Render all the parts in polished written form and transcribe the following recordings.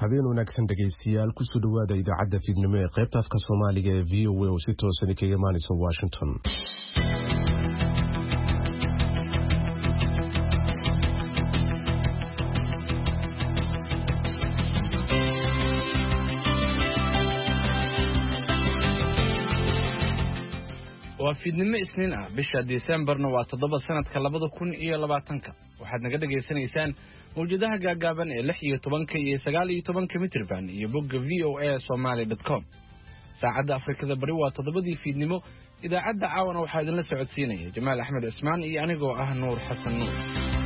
habeen wanaagsan dhageystayaal ku soo dhawaada idaacadda fiidnimo ee qaybta afka Soomaaliga ee VOA oo si toos ah kaga imaanaysa Washington. waa fiidnimo isniin ah bisha Decemberna waa 7 sanadka 2020 waxaad naga dhageysanaysaan mawjadaha gaagaaban ee 16 iyo 19 mitir band iyo bogga voasomali.com saacadda Afrikada bari waa 7 fiidnimo idaacadda caawana waxaa idin la socodsiinaya Jamaal Axmed Ismaan iyo anigoo ah Nuur Xasan Nuur.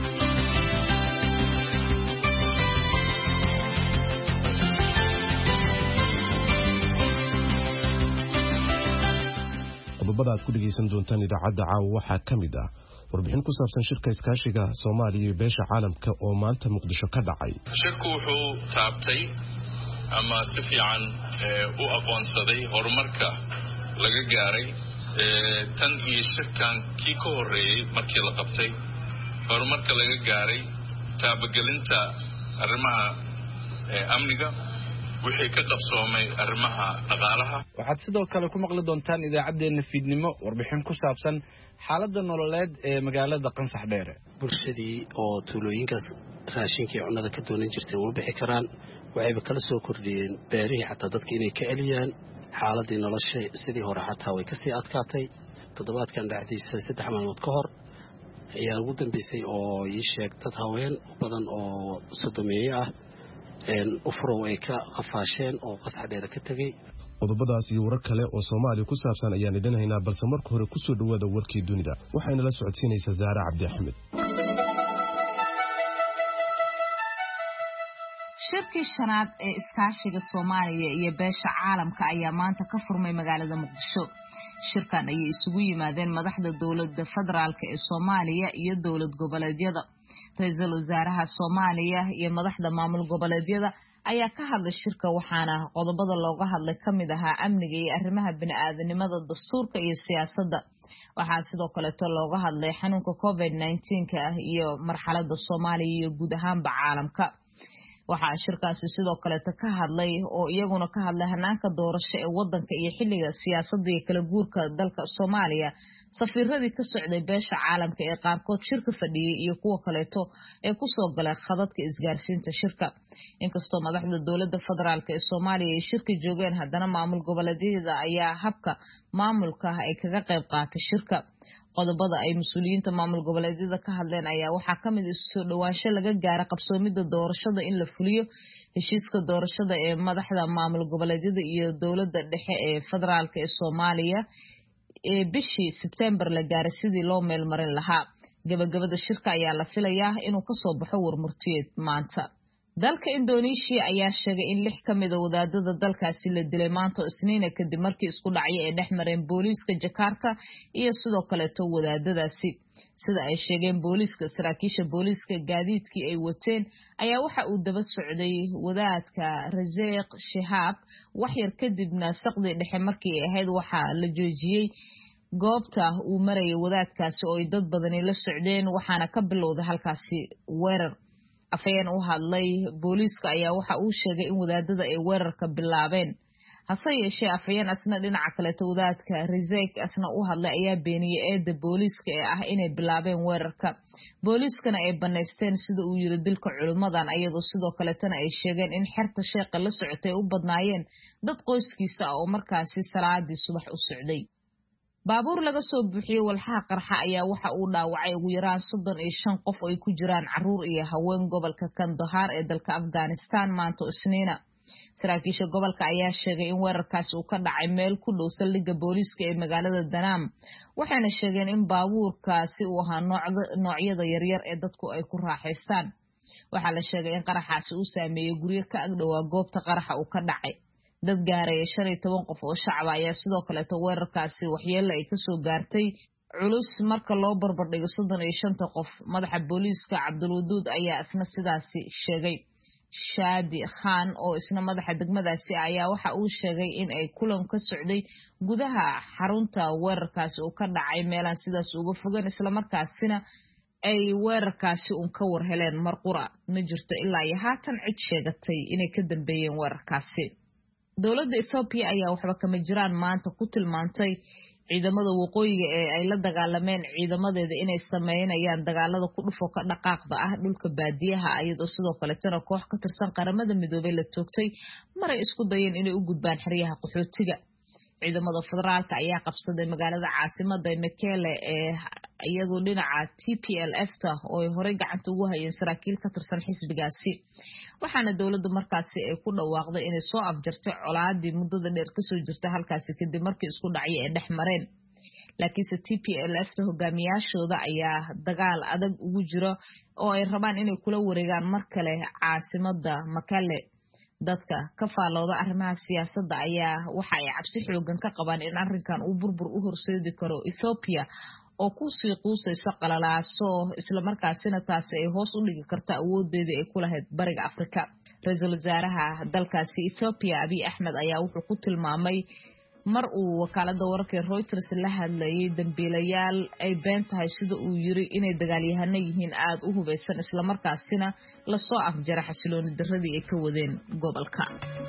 qodobada aad ku dhageysan doontaan idaacadda caawa waxaa kamid ah warbixin ku saabsan shirka iskaashiga Soomaaliya iyo beesha caalamka oo maanta Muqdisho ka dhacay. Shirku wuxuu taabtay ama si fiican u aqoonsaday horumarka laga gaaray tan iyo shirkan kii ka horeeyay markii la qabtay horumarka laga gaaray taabagelinta arrimaha amniga wixii ka qabsoomay arrimaha dhaqaalaha. waxaad sidoo kale ku maqli doontaan idaacadeena fiidnimo warbixin ku saabsan xaaladda nololeed ee magaalada Qansax Dheere. bulshadii oo tuulooyinkaas raashinkii cunada ka doonan jirtay u bixi karaan waxayba kala soo kordhiyeen beerihii xataa dadka inay ka celiyaan xaaladii nolosha sidii hore xataa way kasii adkaatay. toddobaadkan dhacdiisa 3 maalmood ka hor ayaa ugu dambeysay oo ii sheeg dad haween badan oo sodomeeye ah ufrow ay ka qafaasheen oo Qansax Dheere ka tagay. qodobadaas iyo warar kale oo Soomaaliya ku saabsan ayaan idin haynaa balse marka hore ku soo dhawaada warkii dunida waxayna la socodsiinaysaa Zaara Cabdi Axmed. shirkii shanaad ee iskaashiga Soomaaliya iyo beesha caalamka ayaa maanta ka furmay magaalada Muqdisho. shirkan ayay isugu yimaadeen madaxda dawladda federaalka ee Soomaaliya iyo dawlad goboleedyada. ra'iisul wasaaraha Soomaaliya iyo madaxda maamul goboleedyada ayaa ka hadlay shirka waxaana qodobada looga hadlay kamid ahaa amniga iyo arrimaha bini'aadanimada, dastuurka iyo siyaasadda. waxaa sidoo kale looga hadlay xanuunka COVID-19 iyo marxaladda Soomaaliya iyo guud ahaanba caalamka. waxaa shirkaasi sidoo kale ka hadlay oo iyaguna ka hadlay hanaanka doorasho ee wadanka iyo xilliga siyaasadda iyo kala guurka dalka Soomaaliya. safiiradii ka socday beesha caalamka ee qaarkood shirka fadhiyay iyo kuwa kaleeto ee ku soo galay khadadka isgaarsiinta shirka. inkastoo madaxda dawladda federaalka ee Soomaaliya ay shirka joogeen haddana maamul goboleedyada ayaa habka maamulka ay kaga qayb qaatay shirka. qodobada ay mas'uuliyiinta maamul goboleedyada ka hadleen ayaa waxaa kamid ah soo dhawaansho laga gaaray qabsoomida doorashada in la fuliyo heshiiska doorashada ee madaxda maamul goboleedyada iyo dawladda dhexe ee federaalka ee Soomaaliya ee bishii September la gaaray sidii loo meel marin lahaa. gabagabada shirka ayaa la filayaa inuu ka soo baxo warmurtiyeed maanta. dalka Indonesia ayaa sheegay in 6 kamid ah wadaadada dalkaasi la dilay maanta Isniina kadib markii isku dhacyo ay dhexmareen booliiska Jakarta iyo sidoo kale wadaadadaasi. sida ay sheegeen booliiska, saraakiisha booliiska gaadiidkii ay wateen ayaa waxa uu daba socday wadaadka Razeeq Shihab wax yar kadibna saqdi dhexe markii ay ahayd waxa la joojiyay goobta uu marayay wadaadkaasi oo ay dad badani la socdeen waxaana ka bilowday halkaasi weerar. afayeen u hadlay booliiska ayaa waxa uu sheegay in wadaadada ay weerarka bilaabeen. hase yeeshee afayeen asna dhinaca kale wadaadka Razeeq asna u hadlay ayaa beeniyay eedda booliiska ee ah inay bilaabeen weerarka. booliiskana ay baneysteen sida uu yiri dilka culimadan ayadoo sidoo kale tan ay sheegeen in xerta sheeqa la socotay u badnaayeen dad qoyskiisa oo markaasi salaadii subax u socday. baabuur laga soo buuxiyay walxaha qarxa ayaa waxa uu dhaawacay ugu yaraan 35 qof oo ay ku jiraan caruur iyo haween gobolka Kandahar ee dalka Afghanistan maanta Isniina. saraakiisha gobolka ayaa sheegay in weerarkaasi uu ka dhacay meel ku dhow saldhigga booliiska ee magaalada Danam. waxayna sheegeen in baabuurkaasi uu ahaa noocyada yaryar ee dadku ay ku raaxaystaan. waxaa la sheegay in qaraxaasi uu saameeyay guryo ka agdhowaa goobta qaraxa uu ka dhacay. dad gaaraya 15 qof oo shacab ayaa sidoo kale weerarkaasi waxyeello ay ka soo gaartay culus marka loo barbardhigo 35 qof. madaxa booliiska Cabdulwaduud ayaa isna sidaasi sheegay. Shaadi Khan oo isna madaxa degmadaasi ayaa waxa uu sheegay in ay kulan ka socday gudaha xarunta weerarkaasi uu ka dhacay meelaan sidaas uga fogaan isla markaasina ay weerarkaasi uun ka war heleen marqura ma jirto ilaa iyo haatan cid sheegatay inay ka dambeeyeen weerarkaasi. dowladda Ethiopia ayaa waxba kama jiraan maanta ku tilmaantay ciidamada waqooyiga ee ay la dagaalameen ciidamadeeda inay sameeyaan dagaalada ku dhufo ka dhaqaaqda ah dhulka baadiyaha iyadoo sidoo kale tana koox ka tirsan qaramada midoobay la toogtay maray isku dayeen inay u gudbaan xeryaha qaxootiga. ciidamada federaalka ayaa qabsaday magaalada caasimadda Mekelle ee iyadoo dhinaca TPLF-ta oo ay horey gacanta ugu hayeen saraakiil ka tirsan xisbigaasi. waxaana dowladda markaasi ay ku dhawaaqday inay soo afjartay colaadii muddada dheer ka soo jirta halkaasi kadib markii isku dhacyo ay dhex mareen. laakiinse TPLF-ta hogaamiyaashooda ayaa dagaal adag ugu jira oo ay rabaan inay kula wareegaan mar kale caasimadda Mekelle. dadka ka faalooda arrimaha siyaasadda ayaa waxa ay cabsi xoogan ka qabaan in arrinkan uu burbur u horseedi karo Ethiopia oo ku sii quusayso qalalaaso isla markaasina taasi ay hoos u dhigi karto awoodeedii ay ku lahayd bariga Afrika. ra'iisul wasaaraha dalkaasi Ethiopia Abiy Ahmed ayaa wuxuu ku tilmaamay mar uu wakaalada wararka Reuters la hadlayay dambiilayaal ay been tahay sida uu yiri inay dagaalyahano yihiin aad u hubeysan isla markaasina la soo afjara xasilooni darradii ay ka wadeen gobolka.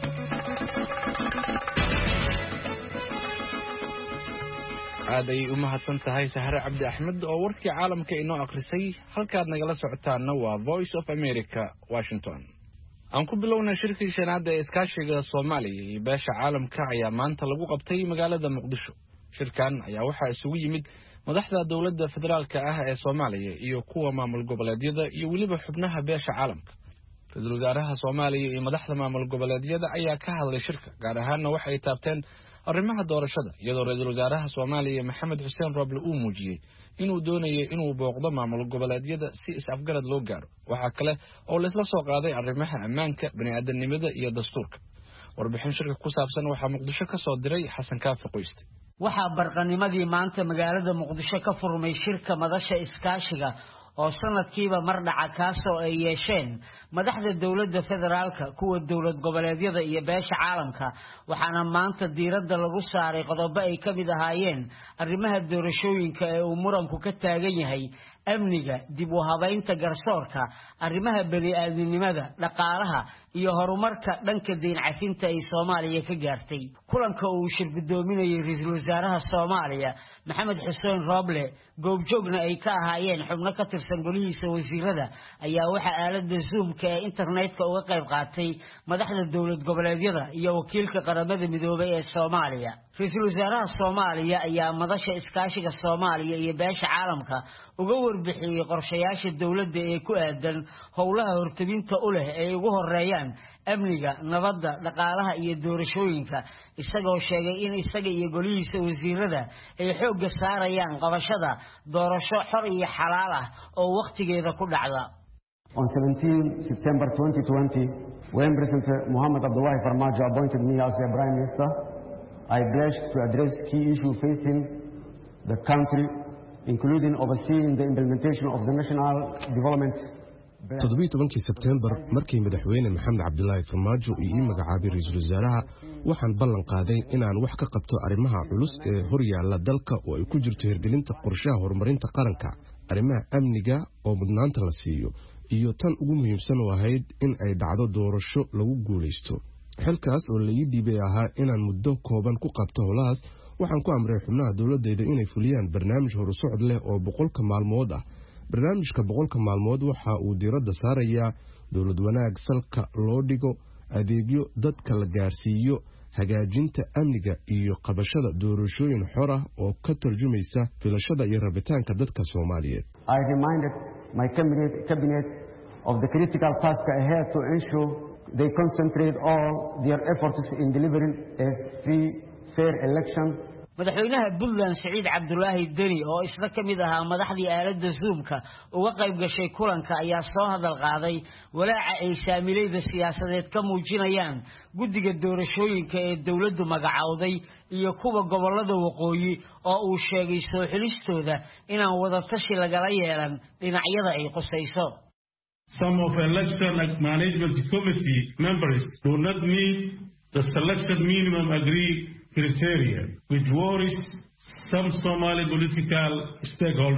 aaday u mahadsan tahay Sahra Cabdi Axmed oo warkii caalamka inoo akhrisay. halkaad nagala socotaana waa Voice of America, Washington. aan ku bilownaa shirkii shanaad ee iskaashiga Soomaaliya iyo beesha caalamka ayaa maanta lagu qabtay magaalada Muqdisho. shirkan ayaa waxaa isugu yimid madaxda dowladda federaalka ah ee Soomaaliya iyo kuwa maamul goboleedyada iyo waliba xubnaha beesha caalamka. ra'iisul wasaaraha Soomaaliya iyo madaxda maamul goboleedyada ayaa ka hadlay shirka, gaar ahaan waxa ay taabteen arrimaha doorashada, iyadoo ra'iisul wasaaraha Soomaaliya Maxamed Xuseen Roble uu muujiyay inuu doonayo inuu booqdo maamul goboleedyada si is-afgarad loo gaaro. waxa kale oo la isla soo qaaday arrimaha ammaanka, bini'aadanimada iyo dastuurka. warbixin shirka ku saabsan waxaa Muqdisho ka soo diray Xasan Kaafi Qoyste. waxaa barqanimadii maanta magaalada Muqdisho ka furmay shirka madasha iskaashiga oo sanadkiiba mar dhaca kaasoo ay yeesheen madaxda dowladda federaalka, kuwa dowlad goboleedyada iyo beesha caalamka. waxaana maanta diiradda lagu saaray qodobo ay ka mid ahaayeen arrimaha doorashooyinka ee uu muranku ka taagan yahay, amniga, dib u habaynta garsoorka, arrimaha bani'aadminimada, dhaqaalaha iyo horumarka dhanka deyn cafinta ay Soomaaliya ka gaartay. kulanka uu shir gudoominayay ra'iisul wasaaraha Soomaaliya Maxamed Xuseen Roble, goobjoogna ay ka ahaayeen xubno ka tirsan golihiisa wasiirada, ayaa waxa aalada Zoom-ka ee internetka uga qayb qaatay madaxda dowlad goboleedyada iyo wakiilka qaramada midoobay ee Soomaaliya. ra'iisul wasaaraha Soomaaliya ayaa madasha iskaashiga Soomaaliya iyo beesha caalamka uga warbixiyay qorshayaasha dowladda ee ku aadan howlaha hortabinta u leh ee ugu horeeyaan amniga, nabadda, dhaqaalaha iyo doorashooyinka, isagoo sheegay in isaga iyo golihiisa wasiirada ay xoogga saarayaan qabashada doorasho xor iyo xalaal ah oo waqtigeeda ku dhacda. On 17 September 2020, when President Mohamed Abdullahi Farmaajo appointed me as the Prime Minister, I pledged to address key issues facing the country, including overseeing the implementation of the National Development. 17 September markii madaxweyne Maxamed Cabdullaahi Farmaajo ii magacaabay ra'iisul wasaaraha, waxaan ballan qaaday inaan wax ka qabto arrimaha culus ee hor yaalla dalka oo ay ku jirto hirgelinta qorshaha horumarinta qaranka, arrimaha amniga oo mudnaanta la siiyo, iyo tan ugu muhiimsan oo ahayd in ay dhacdo doorasho lagu guuleysto. xilkaas oo la ii dhiibay ahaa inaan muddo kooban ku qabto howlahaas, waxaan ku amray xubnaha dowladdeeda inay fuliyaan barnaamij horusocod leh oo 100 maalmood ah. barnaamijka 100 maalmood waxa uu diiradda saarayaa dowlad wanaag salka loo dhigo, adeegyo dadka la gaarsiiyo, hagaajinta amniga iyo qabashada doorashooyin xor ah oo ka tarjumaysa filashada iyo rabitaanka dadka Soomaaliyeed. I reminded my cabinet of the critical task ahead to ensure they concentrate all their efforts in delivering a free, fair election. madaxweynaha Puntland Saciid Cabdulaahi Deni oo isla ka mid ahaa madaxdii aalada Zoom-ka uga qayb gashay kulanka ayaa soo hadal qaaday walaaca ay saamilayda siyaasadeed ka muujinayaan guddiga doorashooyinka ee dowladdu magacawday iyo kuwa gobolada waqooyi oo uu sheegay soo xilistooda inaan wada tashi lagala yeelan dhinacyada ay qusayso. Some of election management committee members do not meet the selection minimum agreed criteria, which worries some Somali political stakeholders.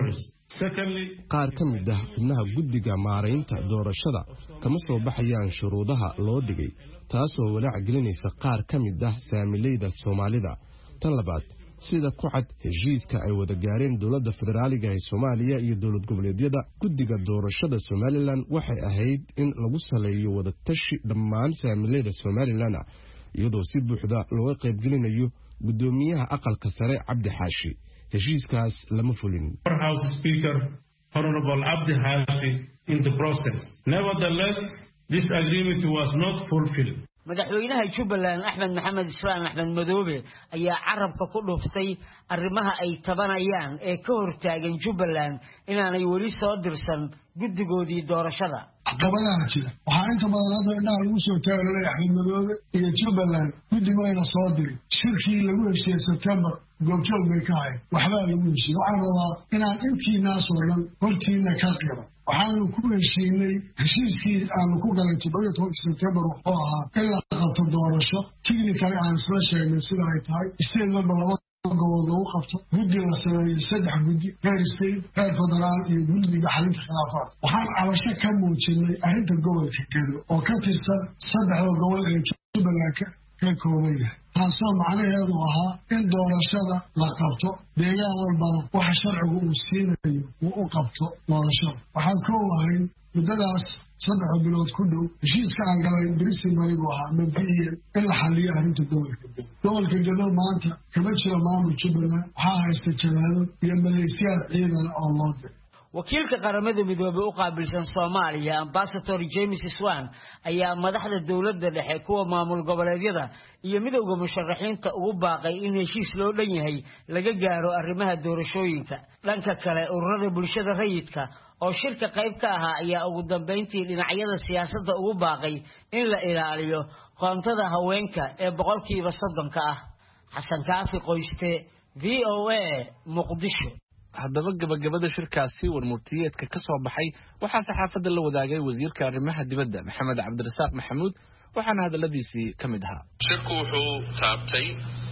qaar ka mid ah xubnaha guddiga maaraynta doorashada kama soo baxayaan shuruudaha loo dhigay taasoo walaac gelinaysa qaar ka mid ah saamileyda Soomaalida. Tan labaad, sida ku cad heshiiska ay wada gaareen dowladda federaaliga ee Soomaaliya iyo dowlad goboleedyada, guddiga doorashada Somaliland waxay ahayd in lagu saleeyo wada tashi dhammaan saamileyda Somaliland iyadoo si buuxda looga qaybgelinayo gudoomiyaha aqalka sare Cabdi Xaashi. heshiiskaas lama fulin. House Speaker Honorable Abdi Hashi in the process. Nevertheless, this agreement was not fulfilled. madaxweynaha Jubbaland Axmed Maxamed Islaan Axmed Madoobe ayaa carabka ku dhuftay arrimaha ay tabanayaan ee ka hortaagan Jubbaland inaanay wali soo dirsan guddigoodii doorashada. caqabadaha jira waxaa inta badan hadda indhaha lagu soo taagay Axmed Madoobe iyo Jubbaland guddigoodana soo diray shirkii lagu heshiiyey September goobjoog bay ka ahayd waxbaa lagu heshiiyey waxaan rabaa inaan intii naas oo dhan hortiina ka qiro waxaanu ku heshiinay heshiiskii aanu ku galay 17 September wuxuu ahaa in la qabto doorasho technically aan isla sheegnay sida ay tahay state number gobol lagu qabto guddi la sameeyay 3 guddi heer state heer federaal iyo guddiga xalinta khilaafaadka waxaan cabasho ka muujinay arrinta gobolka Gedo oo ka tirsan 3 gobol ee Jubbaland ka kooban yahay taasoo macnaheedu ahaa in doorashada la qabto deegaan walbana waxa sharcigu uu siinayo uu u qabto doorashada waxaan ka wahayn muddadaas 3 bilood ku dhow heshiiska aan galay principal buu ahaa mabdi'iyan in la xalliyo arrinta gobolka Gedo maanta kama jiro maamul Jubbaland waxaa haysta jamaado iyo maleeshiyaad ciidan oo loo diray wakiilka qaramada midoobay u qaabilsan Soomaaliya Ambassador James Swan ayaa madaxda dawladda dhexe kuwa maamul goboleedyada iyo midowga musharaxiinta ugu baaqay in heshiis loo dhan yahay laga gaaro arrimaha doorashooyinka. Dhanka kale ururada bulshada rayidka oo shirka qayb ka ahaa ayaa ugu dambeyntii dhinacyada siyaasadda ugu baaqay in la ilaaliyo qoontada haweenka ee 30% ah. Xasan Kaafi Qoyste, VOA, Muqdisho. haddaba gabagabada shirkaasi warmurtiyeedka ka soo baxay waxaa saxaafadda la wadaagay wasiirka arrimaha dibadda Maxamed Cabdirasaaq Maxamuud waxaana hadaladiisii ka mid ahaa. shirku wuxuu taabtay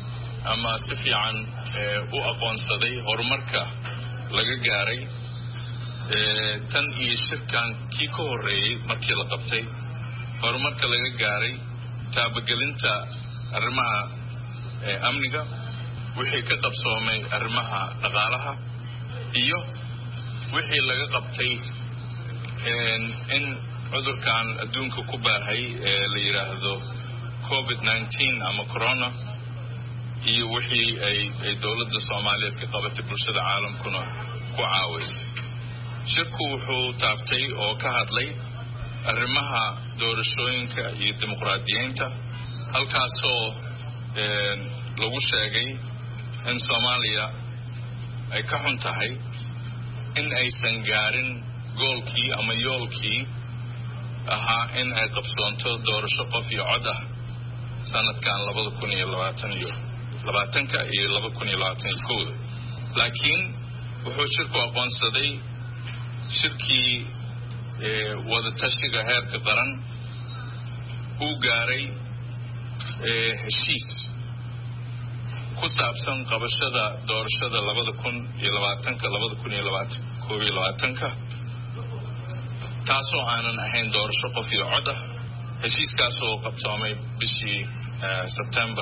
ama si fiican u aqoonsaday horumarka laga gaaray tan iyo shirkan kii ka horeeyay markii la qabtay horumarka laga gaaray taabagelinta arrimaha amniga wixii ka qabsoomay arrimaha dhaqaalaha iyo wixii laga qabtay in cudurkan adduunka ku baahay la yiraahdo COVID-19 ama corona iyo wixii ay dawladda Soomaaliyeed ka qabatay bulshada caalamkuna ku caawisay. shirku wuxuu taabtay oo ka hadlay arrimaha doorashooyinka iyo dimuqraadiyiinta halkaasoo lagu sheegay in Soomaaliya ay ka xun tahay in aysan gaarin goolkii ama yoolkii ahaa in ay qabsoonto doorasho qof iyo cod ah sanadkan 2020 iyo 2021 laakiin wuxuu shirku aqoonsaday shirkii wada tashiga heerka qaran uu gaaray heshiis ku saabsan qabashada doorashada 2020 taasoo aanan ahayn doorasho qof iyo cod ah heshiiskaasoo qabsoomay bishii September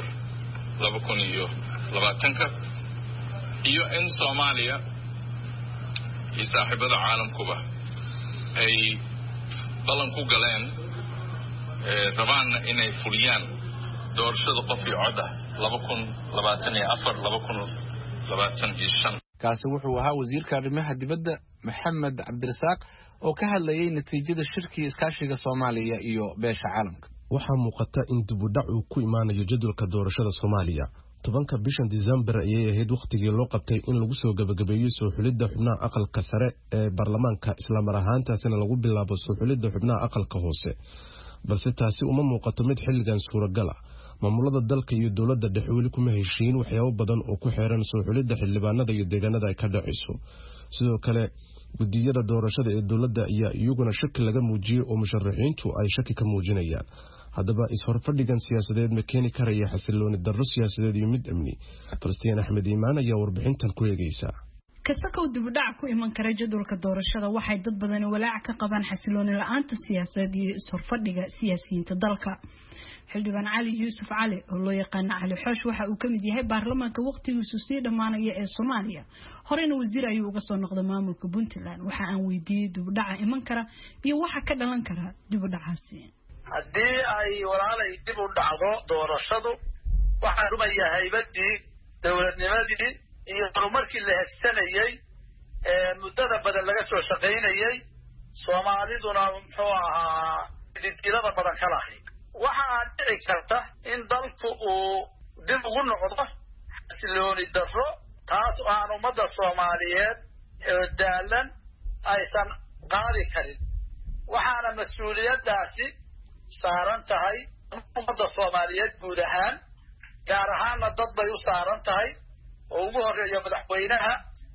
2020 iyo in Soomaaliya iyo saaxiibada caalamkuba ay ballan ku galeen rabaana inay fuliyaan doorashada qof iyo cod ah 2024-2025 kaasi wuxuu ahaa wasiirka arrimaha dibadda Maxamed Cabdirasaaq oo ka hadlayay natiijada shirkii iskaashiga Soomaaliya iyo beesha caalamka. waxaa muuqata in dib u dhac uu ku imaanayo jadwalka doorashada Soomaaliya 10ka bishan December ayay ahayd waqtigii loo qabtay in lagu soo gabagabeeyo soo xulidda xubnaha aqalka sare ee baarlamaanka isla mar ahaantaasina lagu bilaabo soo xulidda xubnaha aqalka hoose balse taasi uma muuqato mid xilligan suuragal ah. maamulada dalka iyo dawladda dhexe weli kuma heshiin waxyaabo badan oo ku xeeran soo xulidda xildhibaanada iyo deegaanada ay ka dhacayso. sidoo kale gudiyada doorashada ee dawladda ayaa iyaguna shaki laga muujiyay oo musharaxiintu ay shaki ka muujinayaan. haddaba is-horfadhigan siyaasadeed ma keeni karaya xasilooni darro siyaasadeed iyo mid amni? Falastiin Axmed Iimaan ayaa warbixintan ku eegaysa. kasakow dibudhac ku iman kara jadwalka doorashada waxay dad badan walaac ka qabaan xasilooni la'aanta siyaasadeed iyo is-horfadhiga siyaasiyiinta dalka. xildhibaan cali yuusuf cali oo loo yaqaan cali xoosh waxa uu ka mid yahay baarlamaanka waqtigiisu sii dhamaanaya ee Soomaaliya horena wasiir ayuu uga soo noqday maamulka Puntland. waxa aan weydiiyay dibudhaca iman kara iyo waxa ka dhalan kara dibudhacaasi. haddii ay walaalay dib u dhacdo doorashadu waxaan rumayaa haybadii dowladnimadii iyo horumarkii la hegsanayay muddada badan laga soo shaqaynayay Soomaaliduna muxuu ahaa didilada badan ka lahayd. waxaa dhici karta in dalku uu dib ugu noqdo xasilooni darro taas oo aan ummadda Soomaaliyeed daalan aysan qaadi karin. waxaana mas-uuliyaddaasi saaran tahay ummadda Soomaaliyeed guud ahaan, gaar ahaanna dad bay u saaran tahay oo ugu horeeya madaxweynaha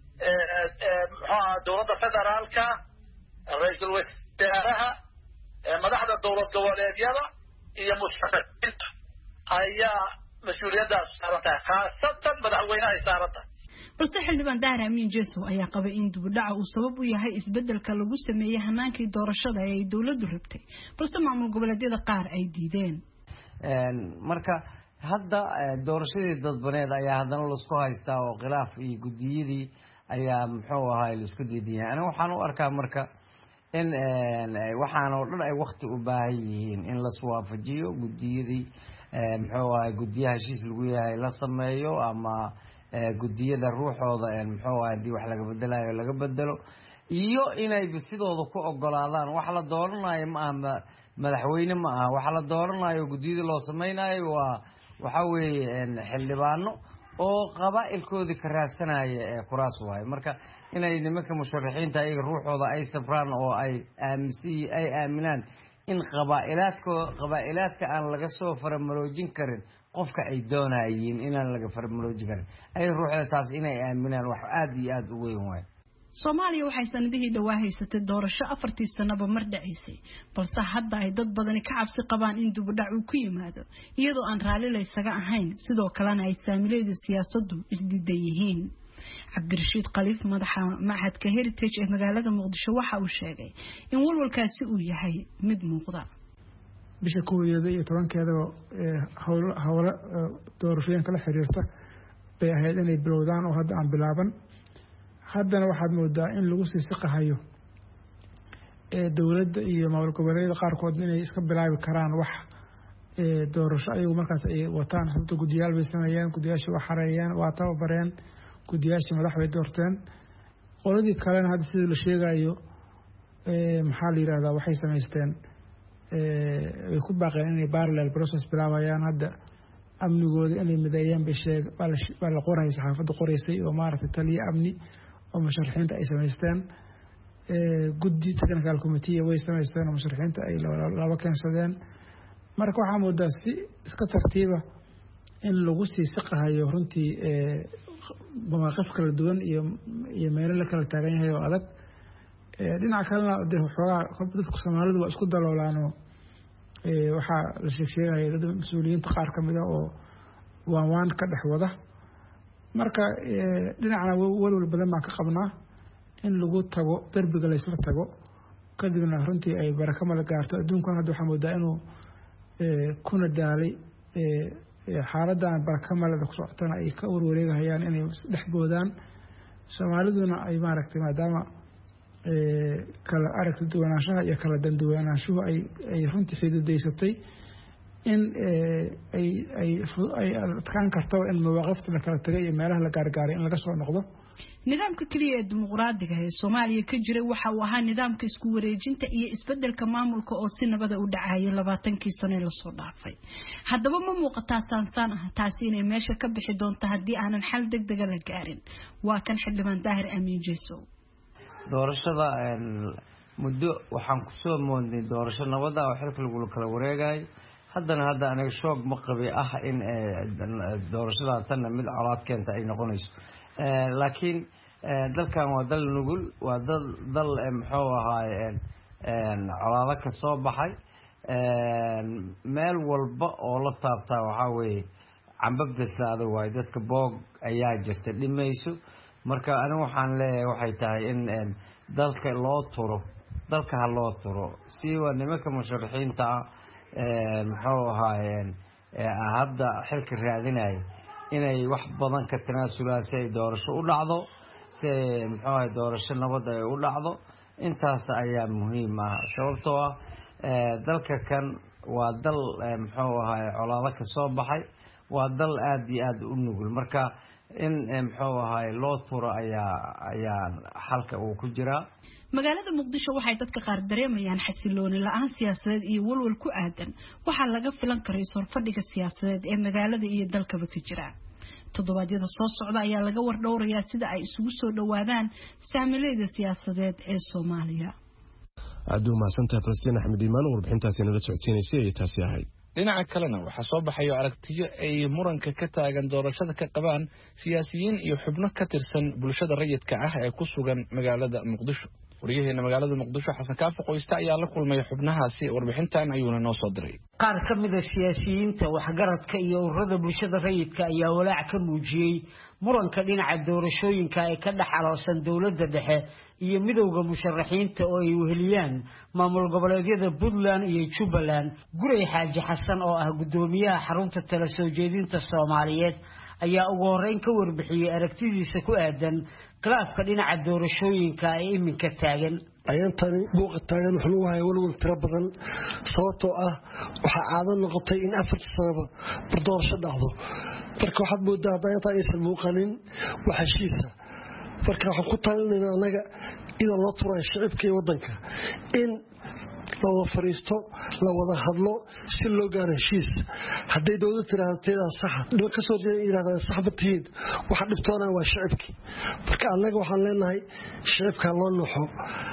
dowladda federaalka, ra'iisul wasaaraha, madaxda dowlad goboleedyada iyo musharaxiinta ayaa mas-uuliyaddaas saaran tahay, khaasatan madaxweynaha ay saaran tahay. balse xildhibaan Daahir Amiin Jeesow ayaa qabay in dibudhaca uu sabab u yahay isbedelka lagu sameeyay hanaankii doorashada ee ay dowladdu rabtay balse maamul goboleedyada qaar ay diideen. marka hadda doorashadii dadbaneed ayaa haddana la isku haystaa oo khilaaf iyo gudiyadii ayaa muxuu ahaa la isku diidiyay. aniga waxaan u arkaa marka in waxaan oo dhan ay waqti u baahan yihiin in la iswaafajiyo gudiyadii muxuu ahaa gudiyaha heshiis lagu yahay la sameeyo ama gudiyada ruuxooda muxuu ahaa hadii wax laga bedelayo laga bedelo iyo inay sidooda ku ogolaadaan. wax la dooranayo ma aha madaxweyne ma aha, wax la dooranayo gudiyada loo sameynayo waa waxa weeye xildhibaano oo qabaa'ilkoodii ka raadsanaya kuraas waaye. marka inay nimanka musharaxiinta ay ruuxooda ay safraan oo ay aaminaan in qabaa'ilaadka aan laga soo faramaroojin karin qofka ay doonayeen inaan laga faramaroojin karin ay ruuxda taas inay aaminaan wax aad iyo aad u weyn waaye. Soomaaliya waxay sanadihii dhawaa haysatay doorasho 4 sanaba mar dhacaysay balse hadda ay dad badan ka cabsi qabaan in dibudhac uu ku yimaado iyadoo aan raali la isaga ahayn sidoo kalena ay saamileedu siyaasaddu isdiidan yihiin. Cabdirashiid Khaliif madaxa Machadka Heritage ee magaalada Muqdisho waxa uu sheegay in walwalkaasi uu yahay mid muuqda. bisha 11keeda hawlo doorashooyin kala xiriirta bay ahayd inay bilowdaan oo hadda aan bilaaban. haddana waxaad moodaa in lagu sii siqahayo dowladda iyo maamul goboleedyada qaarkood inay iska bilaabi karaan wax doorasho ayagu markaas ay wataan. sababta gudiyaal bay sameeyeen, gudiyaashii waa xareeyeen, waa tababareen, gudiyaashii madax bay doorteen. qoladii kalena hadda sidii la sheegayo maxaa la yidhahdaa waxay samaysteen way ku baaqeen inay parallel process bilaabayaan. hadda amnigooda inay mideeyeen bay baa la qorayay, saxaafadda qoraysay oo maaragtay taliye amni oo musharaxiinta ay samaysteen. guddi technical committee way samaysteen oo musharaxiinta ay laba keensadeen. marka waxaa moodaa si iska tartiiba in lagu sii siqahayo runtii mawaaqif kala duwan iyo meelo la kala taagan yahay oo adag. dhinaca kalena de waxoogaa dadku Soomaalidu waa isku daloolaanoo waxaa la sheegaya dad mas-uuliyiinta qaar ka mid ah oo waan ka dhex wada. marka dhinacna walwal badan baan ka qabnaa in lagu tago darbiga la isla tago kadibna runtii ay barako mala gaarto. adduunkan hadda waxaa moodaa inuu kuna daalay xaaladan barako malada ku socotana ay ka warwareegahayaan inay dhex boodaan. Soomaaliduna ay maaragtay maadaama kala aragti duwanaanshaha iyo kala danduwanaanshuhu ay runtii xididaysatay in ay adkaan karto in mawaaqifta la kala tagay iyo meelaha la gaargaaray in laga soo noqdo. nidaamka kaliya ee dimuqraadiga ee Soomaaliya ka jiray waxa uu ahaa nidaamka isku wareejinta iyo isbedelka maamulka oo si nabad ah u dhacay 20 sano la soo dhaafay. haddaba ma muuqataa saansaan ah taasi inay meesha ka bixi doonto haddii aanan xal degdeg ah la gaarin. waa kan xildhibaan Daahir Amiin Jeesow. doorashada muddo waxaan ku soo moodnay doorasho nabad ah oo xilka lagu kala wareegay. haddana aniga shoog ma qabi ah in doorashada tan mid colaad keenta ay noqonayso. laakiin dalkan waa dal nugul, waa dal muxuu ahaay colaado ka soo baxay. meel walba oo la taabtaa waxaa weeye cambab bislaada waaye. dadka boog ayaa jirta dhimayso. marka anigu waxaan leeyahay waxay tahay in dalka ha loo turo si waa nimanka musharaxiinta muxuu ahaayeen hadda xilka raadinaya inay wax badan ka tanaasulaan si ay doorasho u dhacdo si muxuu ahay doorasho nabad ay u dhacdo intaas ayaa muhiim ah sababtoo ah dalka kan waa dal muxuu ahay colaado ka soo baxay waa dal aad iyo aad u nugul marka in muxuu ahay loo turo ayaa xalka uu ku jiraa magaalada muqdisho waxay dadka qaar dareemayaan xasilooni la'aan siyaasadeed iyo walwal ku aadan waxa laga filan karay sorfadhiga siyaasadeed ee magaalada iyo dalkaba ka jira toddobaadyada soo socda ayaa laga war dhowrayaa sida ay isugu soo dhawaadaan saamilayda siyaasadeed ee Soomaaliya aad u mahadsantahay Falastiin Axmed Iimaan warbixintaasi nala socodsiinaysay ay taasi ahayd dhinaca kalena waxaa soo baxayo aragtiyo ay muranka ka taagan doorashada ka qabaan siyaasiyiin iyo xubno ka tirsan bulshada rayidka ah ee ku sugan magaalada Muqdisho wariyaheena magaalada Muqdisho Xasan Kaafo Qoysta ayaa la kulmay xubnahaasi warbixintan ayuuna noo soo diray qaar ka mid ah siyaasiyiinta waxgaradka iyo ururada bulshada rayidka ayaa walaac ka muujiyay muranka dhinaca doorashooyinka ee ka dhaxaloosan dawladda dhexe iyo midowga musharaxiinta oo ay weheliyaan maamul goboleedyada Puntland iyo Jubbaland Guray Xaaji Xasan oo ah gudoomiyaha xarunta tala soo jeedinta Soomaaliyeed ayaa ugu horeyn ka warbixiyay aragtidiisa ku aadan khilaafka dhinaca doorashooyinka ee iminka taagan ayantani buuqa taagan wuxuu u hayaa walwal tiro badan sababtoo ah waxaa caado noqotay in 4 sano doorasho dhacdo marka waxaad moodaa hadda aysan muuqanin wax heshiisa marka waxaan ku talinaynaa anaga in loo turay shacabka wadanka in loo fariisto la wada hadlo si loo gaaro heshiis haday dawladda tiraahdo sax dhib ka soo jeedin saxbatiid waxa dhibtoona waa shacabkii marka anaga waxaan leenahay shacabka loo nuxo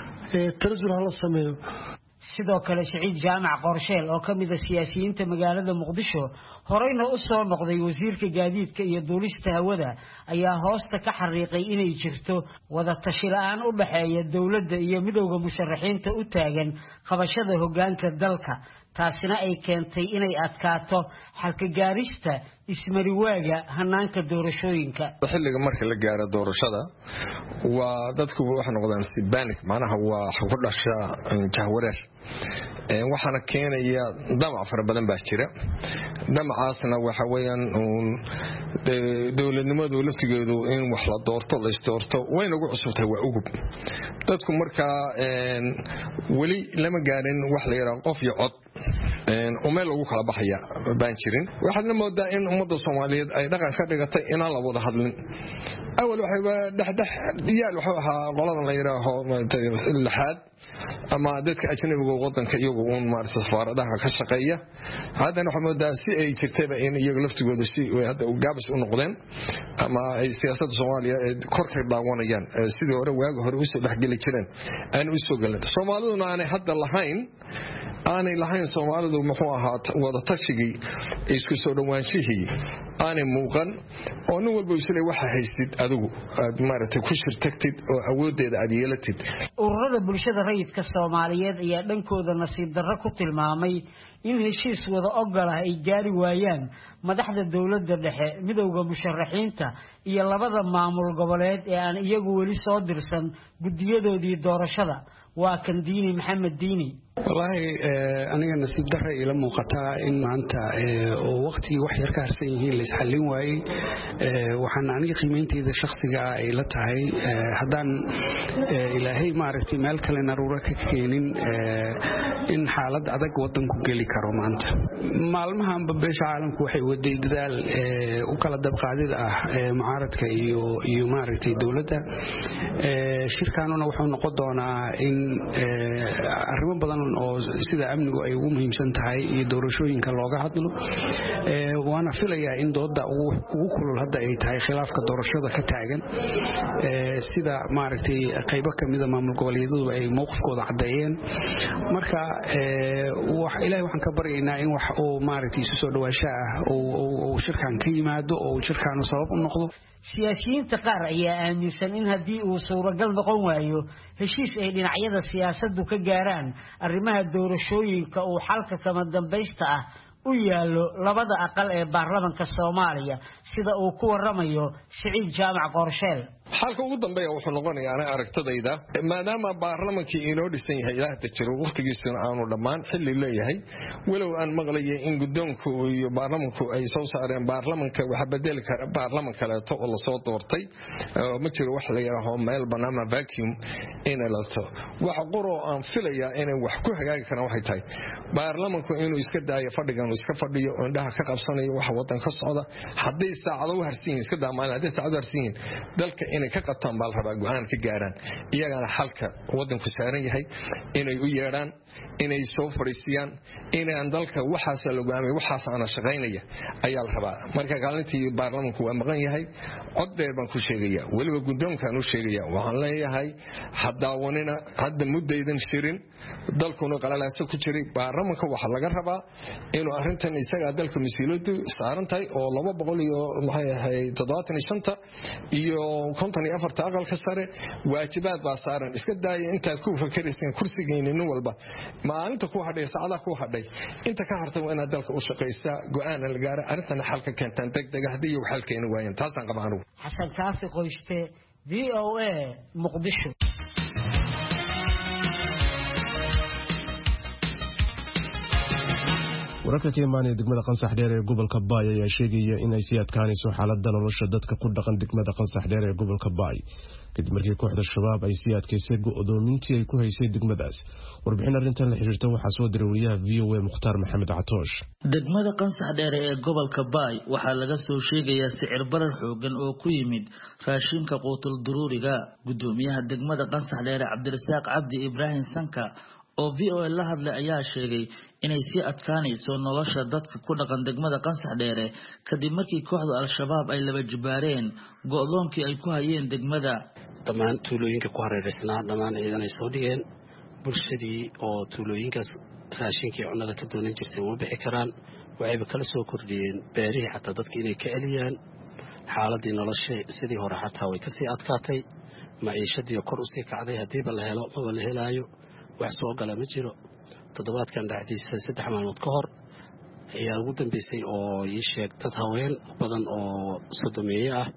tarasul hala sameeyo sidoo kale Saciid Jaamac Qorsheel oo kamid ah siyaasiyiinta magaalada Muqdisho horeyna u soo noqday wasiirka gaadiidka iyo duulista hawada ayaa hoosta ka xariiqay inay jirto wada tashi la'aan u dhaxeeya dawladda iyo midowga musharaxiinta u taagan qabashada hoggaanka dalka taasina ay keentay inay adkaato xalka gaarista ismariwaaga hanaanka doorashooyinka xilliga marka la gaaro doorashada waa dadku waxa noqdaan si panic macnaha waa ku dhasha jahwareer waxaana keenaya damac fara badan baa jira damacaasna waxa weeyaan dawladnimadu laftigeedu in wax la doorto la isdoorto wayna ugu cusubtay waa ugub dadku markaa weli lama gaarin wax la yiraahdo qof iyo cod meel ugu kala baxaya baan jirin waxaadna moodaa in ummadda Soomaaliyeed ay dhaqan ka dhigatay in aan la wada hadlin awal waxay dhaxdhaxyaal waxa ahaa qoladan la yiraahdo laxaad ama dadka ajnabiga wadanka iyagu uun maartay safaaradaha ka shaqeeya haddana waxa moodaa si ay jirtayba in iyagu laftigooda si hadda gaabis u noqdeen ama ay siyaasadda Soomaaliya kor ka daawanayaan sidii hore waaga hore u soo dhaxgali jireen aan u soo galin Soomaaliduna aanay hadda lahayn Soomaalidu muxuu ahaa wada tashigii isku soo dhawaanshihii aanay muuqan oo nin walba isla waxa haystid adigu aad maartay ku shirtagtid oo awoodeeda aad yeelatid ururada bulshada rayidka Soomaaliyeed ayaa dhankooda nasiib darro ku tilmaamay in heshiis wada ogol ah ay gaari waayaan madaxda dawladda dhexe midowga musharaxiinta iyo labada maamul goboleed ee aan iyagu weli soo dirsan gudiyadoodii doorashada waa kan Diini Maxamed Diini wallahi aniga nasiib darro ila muuqata in maanta oo waqti wax yar ka harsan yihiin la isxalin waayay waxaan aniga qiimeynteeda shakhsiga ah ay la tahay hadaan ilaahay maaragtay meel kale naruuro ka keenin in xaalad adag wadanku gali karo maanta maalmahan beesha caalamku waxay waday dadaal u kala dabqaadid ah mucaaradka iyo maaragtay dawladda shirkaanuna wuxuu noqon doonaa in arrimo badan oo sida amnigu ay ugu muhiimsan tahay iyo doorashooyinka looga hadlo waana filayaa in dooda ugu kulul hadda ay tahay khilaafka doorashada ka taagan sida maaragtay qaybo kamida maamul goboleedyadu ay mowqifkooda cadeeyeen marka ilaahay waxaan ka baryaynaa in wax oo maaragtay isu soo dhawaasho ah oo shirkan ka yimaado oo shirkaanu sabab u noqdo siyaasiyiinta qaar ayaa aaminsan in haddii uu suuragal noqon waayo heshiis ay dhinacyada siyaasaddu ka gaaraan arrimaha doorashooyinka uu xalka kama dambaysta ah u yaallo labada aqal ee baarlamanka Soomaaliya sida uu ku waramayo Siciid Jaamac Qorsheel. xalka ugu dambeeya wuxuu noqonayaa ana aragtadayda maadaama baarlamankii inoo dhisan yahay ilaa hadda jiro waqtigiisuna aanu dhammaan xilli leeyahay walow aan maqlayay in guddoonku iyo baarlamanku ay soo saareen baarlamanka waxa bedeli kara baarlaman kaleeto oo la soo doortay ma jiro wax la yiraahdo meel banana vacuum in la to waxa qoro aan filayaa inay wax ku hagaagi karaan waxay tahay baarlamanku inuu iska daayo fadhigan iska fadhiyo oo indhaha ka qabsanayo waxa wadan ka socda haddii saacado u harsiin iska daamaan haddii saacado harsiin dalka inay ka qabtaan bal raba go'aan ka gaaraan iyagana xalka wadanku saaran yahay inay u yeedhaan inay soo fariisiyaan inaan dalka waxaas la go'aamay waxaas aan shaqaynaya ayaa la rabaa marka kaalintii baarlamanku waa maqan yahay cod dheer baan ku sheegaya waliba guddoonkan u sheegaya waxaan leeyahay hadaawanina hadda muddaydan shirin dalkuna qalalaasa ku jiray baarlamanka waxa laga rabaa inuu arintan isaga dalka masiiladu saaran tahay oo 200 iyo maxay ahayd 75 iyo 54 aqalka sare waajibaad baa saaran iska daaya intaad ku fakaraysan kursigeena nin walba maalinta ku hadhay saacada ku hadhay inta ka hartay waa inaad dalka u shaqeysaa go'aan la gaaro arintan xalka keentan degdeg hadii uu xalkeena waayeen taasaan qabaan Xasan Kaafi Qoyste VOA Muqdisho. wararka ka imaanaya degmada Qansax Dheer ee gobolka Baay ayaa sheegaya in ay sii adkaanayso xaaladda nolosha dadka ku dhaqan degmada Qansax Dheer ee gobolka Baay kadib markii kooxda shabaab ay sii adkaysay go'doomintii ay ku haysay degmadaas warbixin arrintan la xiriirta waxaa soo diray wariyaha VOA Mukhtaar Maxamed Catoosh degmada Qansax Dheer ee gobolka Baay waxaa laga soo sheegayaa sicir barar xoogan oo ku yimid raashinka quutul duruuriga gudoomiyaha degmada Qansax Dheer Cabdirasaaq Cabdi Ibrahim Sanka oo VOA la hadlay ayaa sheegay inay sii adkaanayso nolosha dadka ku dhaqan degmada Qansax Dheer kadib markii kooxda al-shabaab ay laba jibaareen go'doonkii ay ku hayeen degmada dhammaan tuulooyinka ku hareeraysnaa dhammaan ciidan ay soo dhigeen bulshadii oo tuulooyinkaas raashinkii cunada ka doonan jirtay uma bixi karaan waxayba kala soo kordhiyeen beerihii xataa dadka inay ka celiyaan xaaladii nolosha sidii hore xataa way kasii adkaatay maciishadii kor usii kacday hadiiba la helo maba la helaayo wax soo gala ma jiro toddobaadkan dhacdiisa 3 maalmood ka hor ayaa ugu dambeysay oo ii sheeg dad haween badan oo sodomeeye ah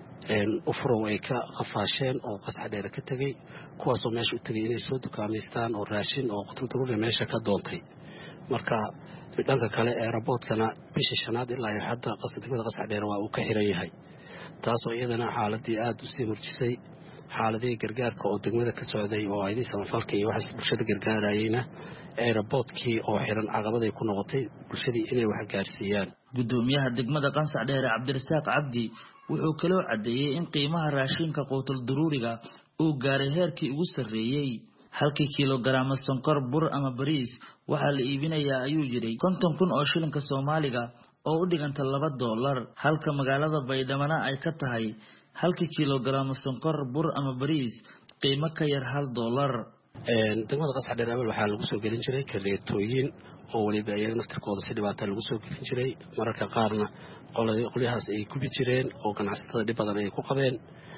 ufurow ay ka qafaasheen oo Qansax Dheer ka tagay kuwaasoo meesha u tagay inay soo dukaamaystaan oo raashin oo qutul duruuri meesha ka doontay marka dhanka kale ee raboodkana bishii 5aad ilaa hadda degmada Qansax Dheer waa uu ka xiran yahay taasoo iyadana xaaladii aad u sii murjisay xaaladii gargaarka oo degmada ka socday oo ay samafalka iyo waxa bulshada gargaarayayna ee raboodkii oo xiran caqabad ay ku noqotay bulshadii inay wax gaarsiiyaan gudoomiyaha degmada Qansax Dheer Cabdirasaaq Cabdi wuxuu kaloo cadeeyay in qiimaha raashinka quutul duruuriga uu gaaray heerkii ugu sareeyay halkii kilogram sonkor bur ama bariis waxa la iibinayaa ayuu jiray 50,000 oo shilinka Soomaaliga oo u dhiganta $2 halka magaalada Baydhabo ay ka tahay halkii kilogram sonkor bur ama bariis qiimo ka yar $1 degmada Qansax Dheer waxaa lagu soo gelin jiray kareetooyin oo waliba iyaga naftirkooda si dhibaato lagu soo gelin jiray mararka qaarna qolyahaas ay gubi jireen oo ganacsatada dhib badan ay ku qabeen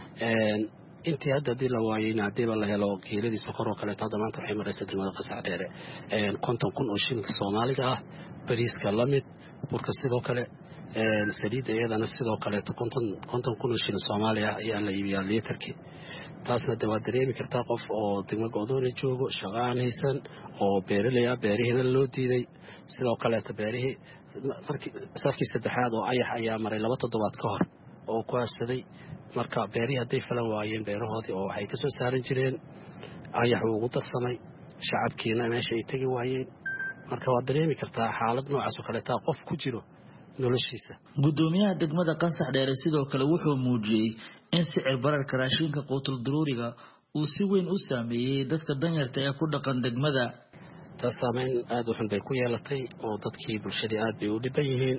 intii hadda la waayay hadiiba la helo kiiladii sokor oo kale hadda maanta waxay maraysaa degmada Qansax Dheer 50,000 oo shilinka Soomaaliga ah bariiska lamid burka sidoo kale saliid iyadana sidoo kale 50,000 oo shilin Soomaaliya ayaa la iibiyaa liitarkii taasna waa dareemi kartaa qof oo degmo go'doon joogo shaqo aan haysan oo beeraley ah beerihina loo diiday sidoo kale beerihii markii safkii saddexaad oo ayax ayaa maray 2 toddobaad ka hor oo ku harsaday marka beerihii haday falan waayeen beerahoodii oo waxay ka soo saaran jireen ayax ugu darsamay shacabkiina meesha ay tagi waayeen marka waa dareemi kartaa xaalad noocaas oo kale taa qof ku jiro noloshiisa gudoomiyaha degmada Qansax Dheer sidoo kale wuxuu muujiyay in sicir bararka raashinka quutul duruuriga uu si weyn u saameeyay dadka danyarta ee ku dhaqan degmada taas saameyn aad u xun bay ku yeelatay oo dadkii bulshadii aad bay u dhiban yihiin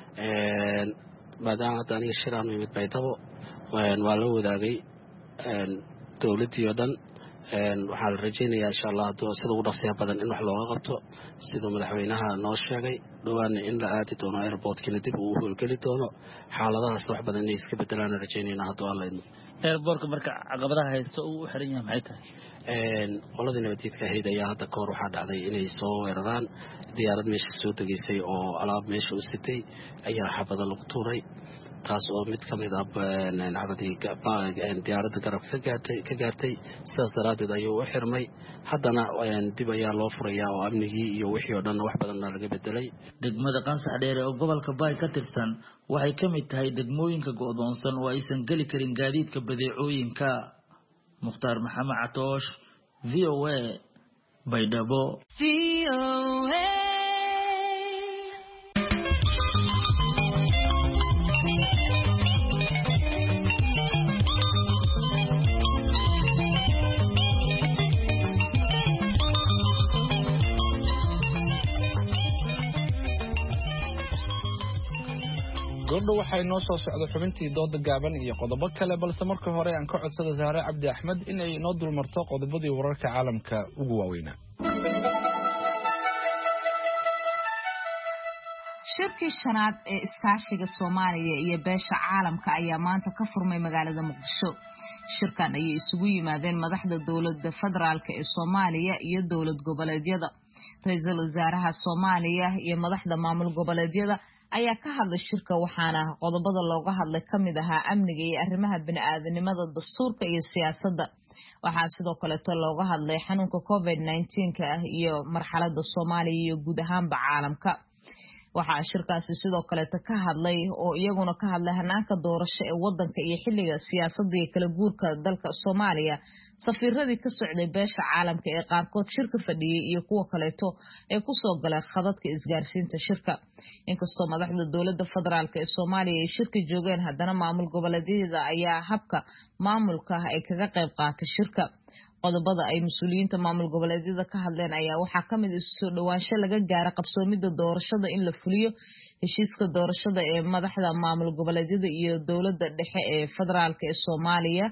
maadaama hadda aniga shiraan u yimid Baydhabo waa la wadaagay dowladii oo dhan waxaan rajaynayaa insha Allah sida ugu dhaqsiyaha badan in wax looga qabto sida madaxweynaha noo sheegay dhowaan in la aadi doono airportkina dib uu howlgeli doono xaaladahaas wax badan inay iska bedelaan rajaynayna hadduu alla idmo airportka marka caqabadaha haysta uu u xiran yahay maxay tahay qoladii nabadgeedka ahayd ayaa hadda kahor waxaa dhacday inay soo weeraraan diyaarad meesha soo degaysay oo alaab meesha u sitay ayaa xabada lagu tuuray taas oo mid ka mid ah diyaaradda garabka ka gaartay sidaas daraaddeed ayuu u xirmay haddana dib ayaa loo furayaa oo amnigii iyo wixii oo dhanna wax badanna laga bedelay degmada Qansax Dheere oo gobolka Baay ka tirsan waxay ka mid tahay degmooyinka go'doonsan oo aysan gali karin gaadiidka badeecooyinka Mukhtaar Maxamed Catoosh VOA Baydhabo VOA gabadhu waxay noo soo socdo xubintii dooda gaaban iyo qodobo kale balse marka hore aan ka codsada Zahra Cabdi Axmed inay noo dulmarto qodobadii wararka caalamka ugu waaweynaa. shirkii shanaad ee iskaashiga Soomaaliya iyo beesha caalamka ayaa maanta ka furmay magaalada Muqdisho. shirkan ayay isugu yimaadeen madaxda dawladda federaalka ee Soomaaliya iyo dawlad goboleedyada. Ra'iisul Wasaaraha Soomaaliya iyo madaxda maamul goboleedyada ayaa ka hadlay shirka waxaana qodobada looga hadlay kamid ahaa amniga iyo arrimaha bini'aadanimada dastuurka iyo siyaasadda. waxaa sidoo kale looga hadlay xanuunka COVID-19 iyo marxaladda Soomaaliya iyo guud ahaanba caalamka. waxaa shirkaasi sidoo kale ka hadlay oo iyaguna ka hadlay hanaanka doorasho ee wadanka iyo xilliga siyaasadda iyo kala guurka dalka Soomaaliya. safiiradii ka socday beesha caalamka ee qaarkood shirka fadhiyay iyo kuwa kaleeto ee ku soo galay khadadka isgaarsiinta shirka. inkastoo madaxda dawladda federaalka ee Soomaaliya ay shirka joogeen haddana maamul goboleedyada ayaa habka maamulka ay kaga qayb qaatay shirka. qodobada ay mas'uuliyiinta maamul goboleedyada ka hadleen ayaa waxaa ka mid ah soo dhawaansho laga gaaray qabsoomidda doorashada in la fuliyo heshiiska doorashada ee madaxda maamul goboleedyada iyo dawladda dhexe ee federaalka ee Soomaaliya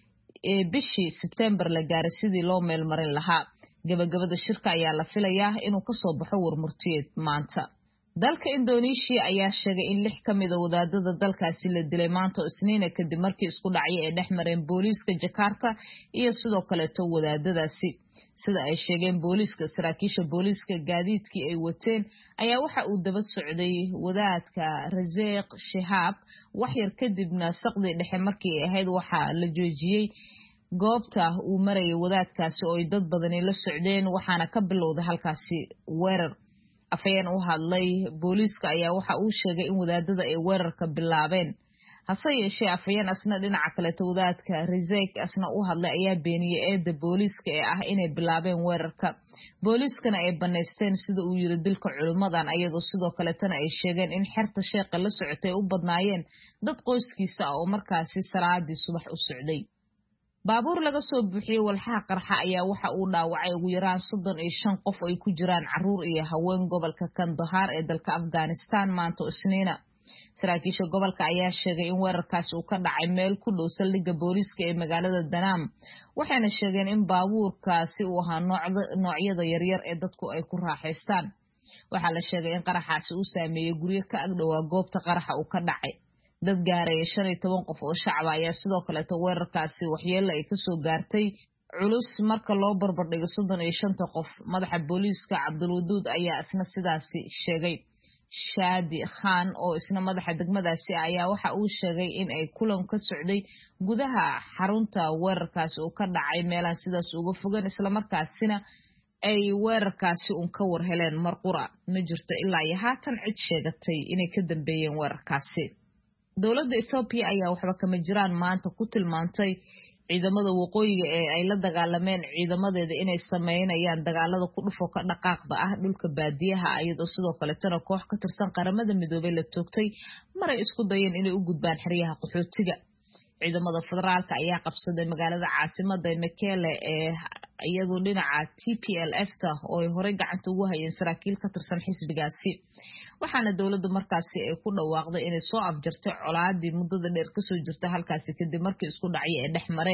ee bishii September la gaaray sidii loo meel marin lahaa. gabagabada shirka ayaa la filayaa inuu ka soo baxo warmurtiyeed maanta. dalka Indonesia ayaa sheegay in 6 ka mid ah wadaadada dalkaasi la dilay maanta Isniina kadib markii isku dhacay ee dhexmareen booliiska Jakarta iyo sidoo kale wadaadadaasi. sida ay sheegeen booliiska saraakiisha booliiska gaadiidkii ay wateen ayaa waxa uu daba socday wadaadka Razeeq Shihab wax yar kadibna saqdi dhexe markii ay ahayd waxa la joojiyay goobta uu marayay wadaadkaasi oo ay dad badan la socdeen waxaana ka bilowday halkaasi weerar. afayeen u hadlay booliiska ayaa waxa uu sheegay in wadaadada ay weerarka bilaabeen. hase yeeshee afayeen asna dhinaca kale wadaadka Razeeq asna u hadlay ayaa beeniyay eedda booliiska ee ah inay bilaabeen weerarka. booliiskana ay baneysteen sida uu yiri dilka culimadan ayadoo sidoo kale ay sheegeen in xerta sheekha la socotay u badnaayeen dad qoyskiisa ah oo markaasi salaadii subax u socday. baabuur laga soo buuxiyay walxaha qarxa ayaa waxa uu dhaawacay ugu yaraan 35 qof oo ay ku jiraan caruur iyo haween gobolka Kandahar ee dalka Afghanistan maanta Isniina. saraakiisha gobolka ayaa sheegay in weerarkaasi uu ka dhacay meel ku dhow saldhigga booliiska ee magaalada Danaam. waxayna sheegeen in baabuurkaasi uu ahaa noocyada yaryar ee dadku ay ku raaxaystaan. waxaa la sheegay in qaraxaasi uu saameeyay guryo ka agdhowaa goobta qaraxa uu ka dhacay. dad gaaraya 15 qof oo shacab ayaa sidoo kale weerarkaasi waxyeello ay ka soo gaartay culus marka loo barbar dhigo 35 qof. madaxa booliiska Cabdulwaduud ayaa isna sidaasi sheegay. Shaadi Khan oo isna madaxa degmadaasi ayaa waxa uu sheegay in ay kulan ka socday gudaha xarunta weerarkaasi uu ka dhacay meelaha sidaas uga fogaan isla markaasina ay weerarkaasi ka war heleen marqura. ma jirto ilaa iyo haatan cid sheegatay inay ka dambeeyeen weerarkaasi. dawladda Ethiopia ayaa waxba kama jiraan maanta ku tilmaantay ciidamada waqooyiga ee ay la dagaalameen ciidamadeeda inay sameynayaan dagaalada ku dhufo ka dhaqaaqda ah dhulka baadiyaha iyadoo sidoo kale koox ka tirsan qaramada midoobay la toogtay maray isku dayeen inay u gudbaan xeryaha qaxootiga. ciidamada federaalka ayaa qabsaday magaalada caasimadda Mekelle ee iyadoo dhinaca TPLF-ta oo ay horey gacanta ugu hayeen saraakiil ka tirsan xisbigaasi. waxaana dawladdu markaasi ay ku dhawaaqday inay soo afjartay colaadii muddada dheer ka soo jirta halkaasi kadib markii isku dhacay ay dhex mareen.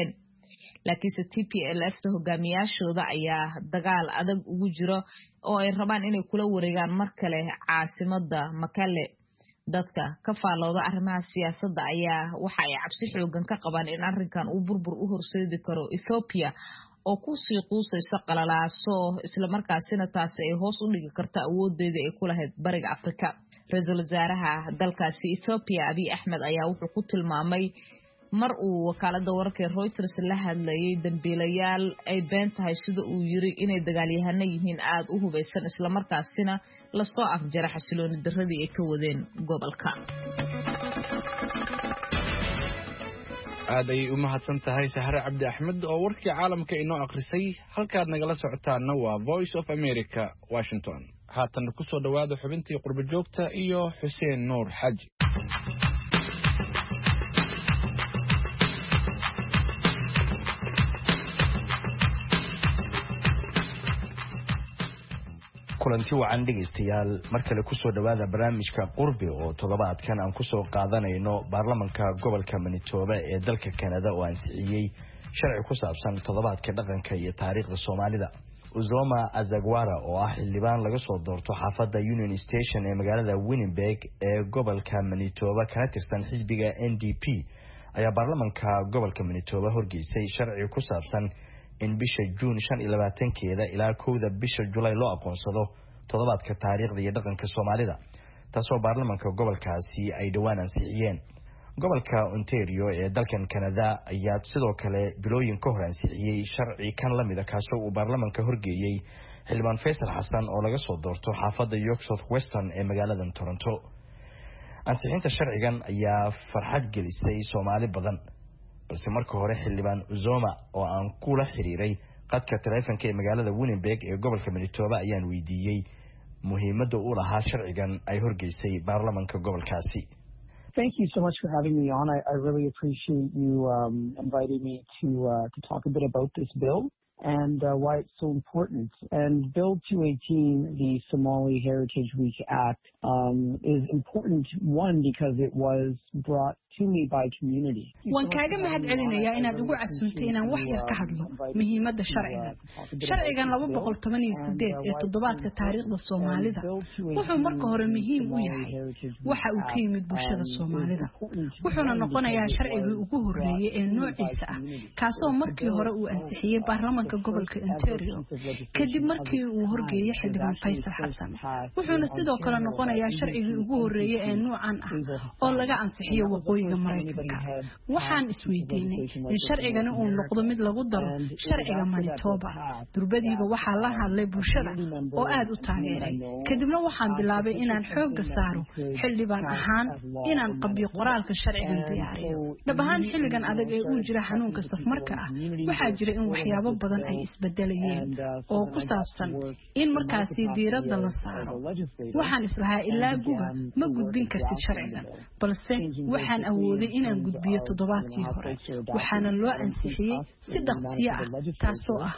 laakiinse TPLF-ta hogaamiyaashooda ayaa dagaal adag ugu jiro oo ay rabaan inay kula wareegaan mar kale caasimada Makale. dadka ka faalooda arrimaha siyaasadda ayaa waxa ay cabsi xoogan ka qabaan in arrinkan uu burbur u horseedi karo Ethiopia oo ku sii quusaysa qalalaaso isla markaasina taasi ay hoos u dhigi karto awoodeeda ay ku lahayd bariga Afrika. Ra'iisul wasaaraha dalkaasi Ethiopia Abiy Ahmed ayaa wuxuu ku tilmaamay mar uu wakaalada wararka Reuters la hadlayay dambiilayaal ay been tahay sida uu yiri inay dagaalyahano yihiin aad u hubeysan isla markaasina la soo afjara xasilooni darradii ay ka wadeen gobolka. aad ay u mahadsan tahay Sahre Cabdi Axmed oo warkii caalamka inoo akhrisay. halkaad nagala socotaana waa Voice of America Washington. haatan ku soo dhawaada xubintii qurbo joogta iyo Xuseen Nuur Xaji. kulanti wacan dhegeystayaal mar kale ku soo dhawaada barnaamijka qurbi oo toddobaadkan aan ku soo qaadanayno baarlamaanka gobolka Manitoba ee dalka Canada oo ansixiyay sharci ku saabsan toddobaadka dhaqanka iyo taariikhda Soomaalida. Uzoma Azagwara oo ah xildhibaan laga soo doorto xaafadda Union Station ee magaalada Winnipeg ee gobolka Manitoba kana tirsan xisbiga NDP ayaa baarlamaanka gobolka Manitoba horgeysay sharci ku saabsan in bisha June 25keeda ilaa 1da bisha July loo aqoonsado toddobaadka taariikhda iyo dhaqanka Soomaalida taasoo baarlamaanka gobolkaasi ay dhawaan ansixiyeen. gobolka Ontario ee dalkan Canada ayaa sidoo kale bilooyin ka hor ansixiyay sharci kan la mid ah kaasoo uu baarlamaanka horgeeyay xildhibaan Faisal Xasan oo laga soo doorto xaafadda York South Western ee magaalada Toronto. ansixinta sharcigan ayaa farxad gelisay Soomaali badan balse marka hore xildhibaan Uzoma oo aan kula xiriiray qadka taleefanka ee magaalada Winnipeg ee gobolka Manitoba ayaan weydiiyay muhiimadda uu lahaa sharcigan ay horgeysay baarlamaanka gobolkaasi. Thank you so much for having me on. I really appreciate you inviting me to talk a bit about this bill and why it's so important. And Bill 218, the Somali Heritage Week Act, is important, one, because it was brought to me by community. waan kaaga mahad celinayaa inaad ugu casuuntay inaan wax yar ka hadlo muhiimadda sharcigan. sharcigan 218 ee toddobaadka taariikhda Soomaalida wuxuu marka hore muhiim u yahay waxa uu ka yimid bulshada Soomaalida. wuxuuna noqonayaa sharcigii ugu horeeyay ee noociisa ah kaasoo markii hore uu ansixiyay baarlamaanka gobolka Ontario kadib markii uu horgeeyay xildhibaan Faisal Xasan. wuxuuna sidoo kale noqonayaa sharcigii ugu horeeyay ee noocan ah oo laga ansixiyo waqooyiga Mareykanka. waxaan isweydiinay in sharcigan uu noqdo mid lagu daro sharciga Manitoba. durbadiiba waxaa la hadlay bulshada oo aad u taageeray. kadibna waxaan bilaabay inaan xoogga saaro xildhibaan ahaan inaan qabiyo qoraalka sharcigan diyaariyo. dhab ahaan xilligan adag ee uu jira xanuunka safmarka ah waxaa jira in waxyaabo badan ay isbedelayeen oo ku saabsan in markaasi diiradda la saaro. waxaan islahaa ilaa guga ma gudbin kartid sharcigan balse waxaan awooday inaan gudbiyo toddobaadkii hore waxaana loo ansixiyay si dhaqsiyo ah taasoo ah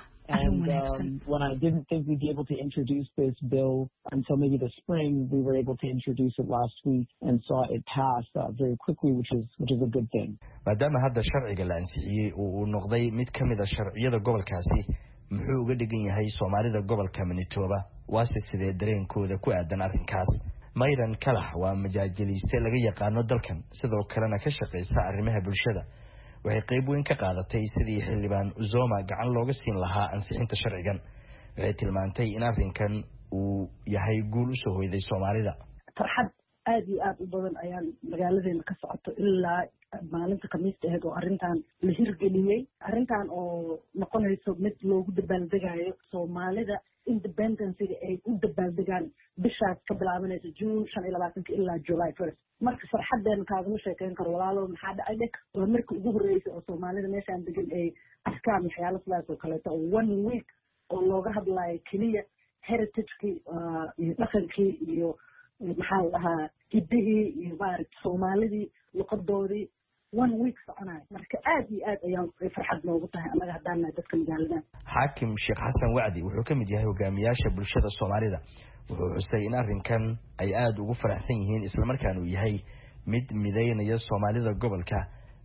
when I didn't think we'd be able to introduce this bill until maybe the spring, we were able to introduce it last week and saw it pass very quickly, which is a good thing. maadaama hadda sharciga la ansixiyay uu noqday mid ka mid ah sharciyada gobolkaasi muxuu uga dhigan yahay Soomaalida gobolka Manitoba waase sidee dareenkooda ku aadan arrinkaas. Mayran Kalax waa majaajiliste laga yaqaano dalkan sidoo kalena ka shaqeysa arrimaha bulshada. waxay qayb weyn ka qaadatay sidii xildhibaan Uzoma gacan looga siin lahaa ansixinta sharcigan. waxay tilmaantay in arrinkan uu yahay guul u soo hoyday Soomaalida. farxad aad iyo aad u badan ayaan magaaladeena ka socoto ilaa maalinta Khamiista ahayd oo arrintan la hirgeliyay. arrintan oo noqonayso mid loogu dabaaldegayo Soomaalida independence ay u dabaaldegaan bishaas ka bilaabanaysa June 25 ilaa July 1. marka farxadeena kaagama sheekeyn karo walaalo maxaa dhacay waa markii ugu horeysay oo Soomaalida meeshaan degan ay arkaan waxyaalo sidaas oo kale oo 1 week oo looga hadlayo kaliya heritage-kii iyo dhaqankii iyo maxaa la dhahaa hidihii iyo maaragtay Soomaalidii luqadoodii 1 week soconayo. marka aad iyo aad ayaan farxad noogu tahay anaga haddaan nahay dadka magaalada. Xaakim Sheekh Xasan Wacdi wuxuu ka mid yahay hogaamiyaasha bulshada Soomaalida. wuxuu xusay in arrinkan ay aad ugu faraxsan yihiin isla markaana uu yahay mid mideynaya Soomaalida gobolka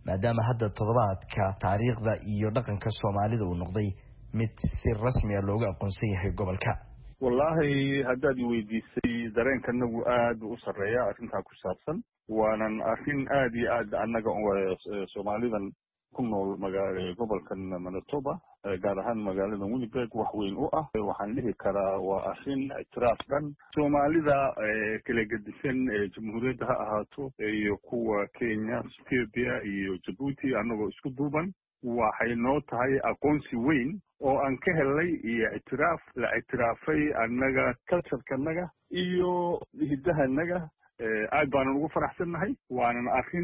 maadaama hadda toddobaadka taariikhda iyo dhaqanka Soomaalida uu noqday mid si rasmi ah looga aqoonsan yahay gobolka. wallahi haddaad weydiisay dareenkanagu aad u sareeya arrintaa ku saabsan waanan arrin aad iyo aad annaga Soomaalidan ku nool gobolkan Manitoba gaar ahaan magaalada Winnipeg wax weyn u ah waxaan dhihi karaa waa arrin itiraaf dhan Soomaalida kala gedisan jamhuuriyadda ha ahaato iyo kuwa Kenya, Ethiopia iyo Djibouti annagoo isku duuban waxay noo tahay aqoonsi weyn oo aan ka helay iyo itiraaf la itiraafay annaga culture-kanaga iyo hidahanaga aad baan ugu faraxsanahay waanan arrin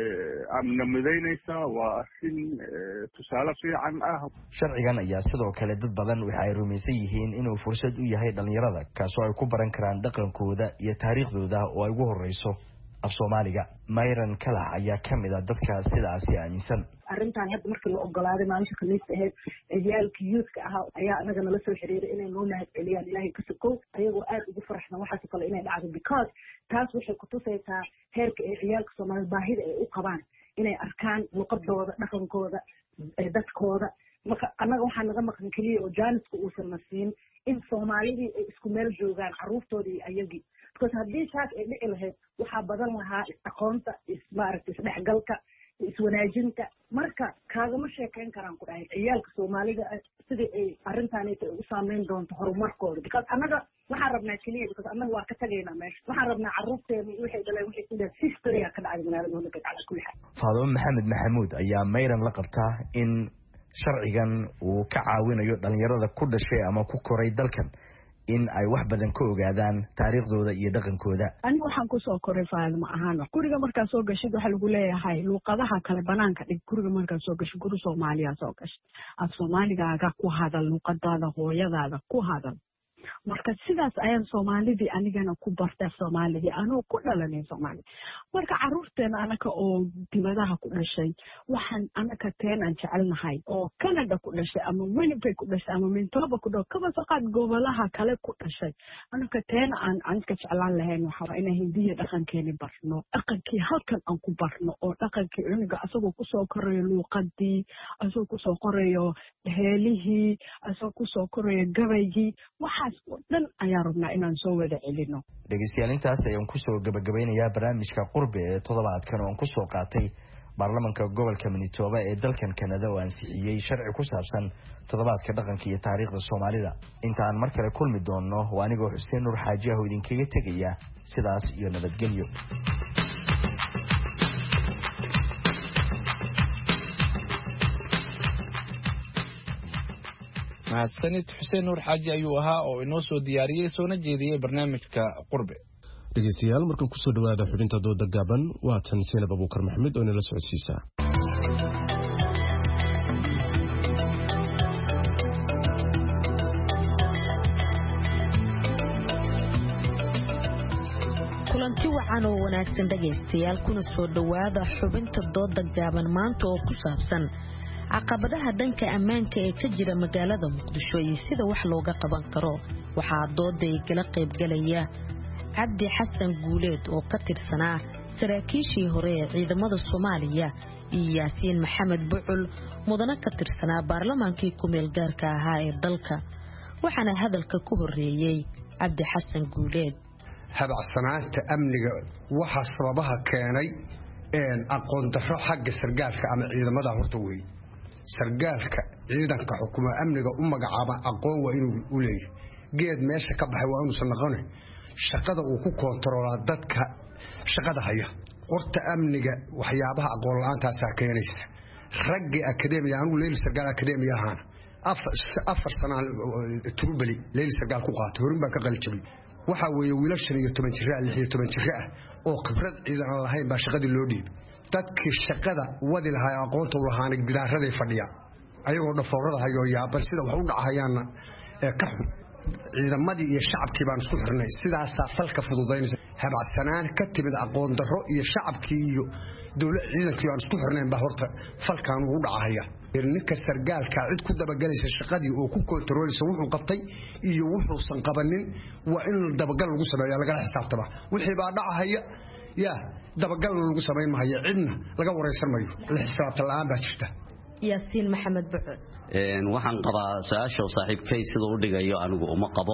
amna midaynaysa waa arrin tusaale fiican ah. Sharcigan ayaa sidoo kale dad badan waxa ay rumaysan yihiin inuu fursad u yahay dhalinyarada kaasoo ay ku baran karaan dhaqankooda iyo taariikhdooda oo ay ugu horeyso af Soomaaliga. Mayran Kala ayaa kamid ah dadka sidaas aaminsan. arrintan hadda markii la ogolaaday maalinta khamiista ahayd ciyaalka youthka ahaa ayaa anaga nala soo xiriiray inay noo mahad celiyaan ilaahay ka sokow ayagoo aad ugu faraxsan waxaas kale inay dhacdo because taas waxay ku tusaysaa heerka ay ciyaalka Soomaaliyeed baahida ay u qabaan inay arkaan luqadooda dhaqankooda dadkooda marka anaga waxaa naga maqan kaliya oo jaaniska uusan nasiin in Soomaalidii ay isku meel joogaan caruurtoodii ayagii because haddii taas ay dhici lahayd waxaa badan lahaa aqoonta ismaaragtay isdhexgalka iswanaajinta marka kaagama sheekayn karaan ku dhahay ciyaalka Soomaalida sidii ay arrintaani u saameyn doonto horumarkooda because anaga waxaan rabnaa kaliya because anaga waa ka tagaynaa meesha waxaan rabnaa caruurteena waxay dhaleen waxay ku dhahay history ka dhacay magaalada Winnipeg ala kulli xaal. Faadimo Maxamed Maxamuud ayaa Mayran la qabtaa in sharcigan uu ka caawinayo dhalinyarada ku dhashay ama ku koray dalkan in ay wax badan ka ogaadaan taariikhdooda iyo dhaqankooda. Aniga waxaan ku soo koray Faadimo ahaan guriga markaa soo gashid waxa lagu leeyahay luqadaha kale banaanka dhig guriga markaa soo gashid guri Soomaaliya soo gashid af Soomaaligaaga ku hadal luqadaada hooyadaada ku hadal marka sidaas ayaan Soomaalidii anigana ku bartay Soomaalidii anoo ku dhalanay Soomaali marka caruurteena anaka oo dibadaha ku dhashay waxaan anaka teenan jecelnahay oo Canada ku dhashay ama Winnipeg ku dhashay ama Manitoba ku dhashay kaba saqad gobolaha kale ku dhashay anaka teena aan ka jeclaan lahayn waxa inay Hindiya dhaqankeena barno dhaqankii halkan aan ku barno oo dhaqankii uniga asagoo ku soo korayo luqadii asagoo ku soo korayo heelihii asagoo ku soo korayo gabaygi waxaas dan ayaa rabnaa inaan soo wada celino. Dhageystayaal intaas ayaan ku soo gabagabeynayaa barnaamijka Qurbe ee toddobaadkan oo aan ku soo qaatay baarlamaanka gobolka Manitoba ee dalkan Canada oo ansixiyay sharci ku saabsan toddobaadka dhaqanka iyo taariikhda Soomaalida. Inta aan mar kale kulmi doono waa anigoo Xuseen Nuur Xaaji ah oo idinkaga tegaya sidaas iyo nabadgelyo. mahadsanid Xuseen Nuur Xaaji ayuu ahaa oo inoo soo diyaariyay soona jeediyay barnaamijka Qurbe. dhegeystayaal markan ku soo dhawaada xubinta dooda gaaban waa tan Seenab Abuukar Maxamed oo nala socodsiisa. kulanti wacan oo wanaagsan dhegeystayaal kuna soo dhawaada xubinta dooda gaaban maanta oo ku saabsan caqabadaha dhanka ammaanka ee ka jira magaalada Muqdisho iyo sida wax looga qaban karo waxaa dooday kala qayb galaya Cabdi Xasan Guuleed oo ka tirsanaa saraakiishii hore ee ciidamada Soomaaliya iyo Yaasiin Maxamed Bucul mudana ka tirsanaa baarlamaankii ku meel gaarka ahaa ee dalka waxaana hadalka ku horeeyay Cabdi Xasan Guuleed. habacsanaanta amniga waxa sababaha keenay aqoon darro xagga sargaalka ama ciidamada horta weey sargaalka ciidanka xukuumadda amniga u magacaaba aqoon waa inuu u leeyahay geed meesha ka baxay waa inuu sanaqone shaqada uu ku kontroolaa dadka shaqada haya horta amniga waxyaabaha aqoon la'aantaas keenaysa ragga akademiga anu leeyl sargaal akademiga ahaan afar sano turubali leeyl sargaal ku qaato horin baa ka qalijabay waxa weeye wiilashan iyo 10 jir 16 jir ah oo khibrad ciidan lahayn baa shaqadii loo dhiibay dadkii shaqada wadi lahaa aqoonta u lahaana gidaaraday fadhiya ayagoo dhafoorada hayo yaaban sida wax u dhacayaana ka xun ciidamadii iyo shacabkii baan isku xirnay sidaas falka fududeynaysa habacsanaan ka timid aqoon darro iyo shacabkii iyo dawlad ciidankii aan isku xirnayn baa horta falkan uu dhacaya ninka sargaalka cid ku dabagalaysa shaqadii oo ku kontroolaysa wuxuu qabtay iyo wuxuu san qabanin waa in dabagal lagu sameeyo laga xisaabtaba wixii baa dhacaya yaa dabagal lagu sameyn maayo cidna laga wareysan maayo la xisaabta la'aan baa jirta yaasiin maxamed bucul waxaan qabaa su'aasha saaxiibkay sida uu dhigayo anigu uma qabo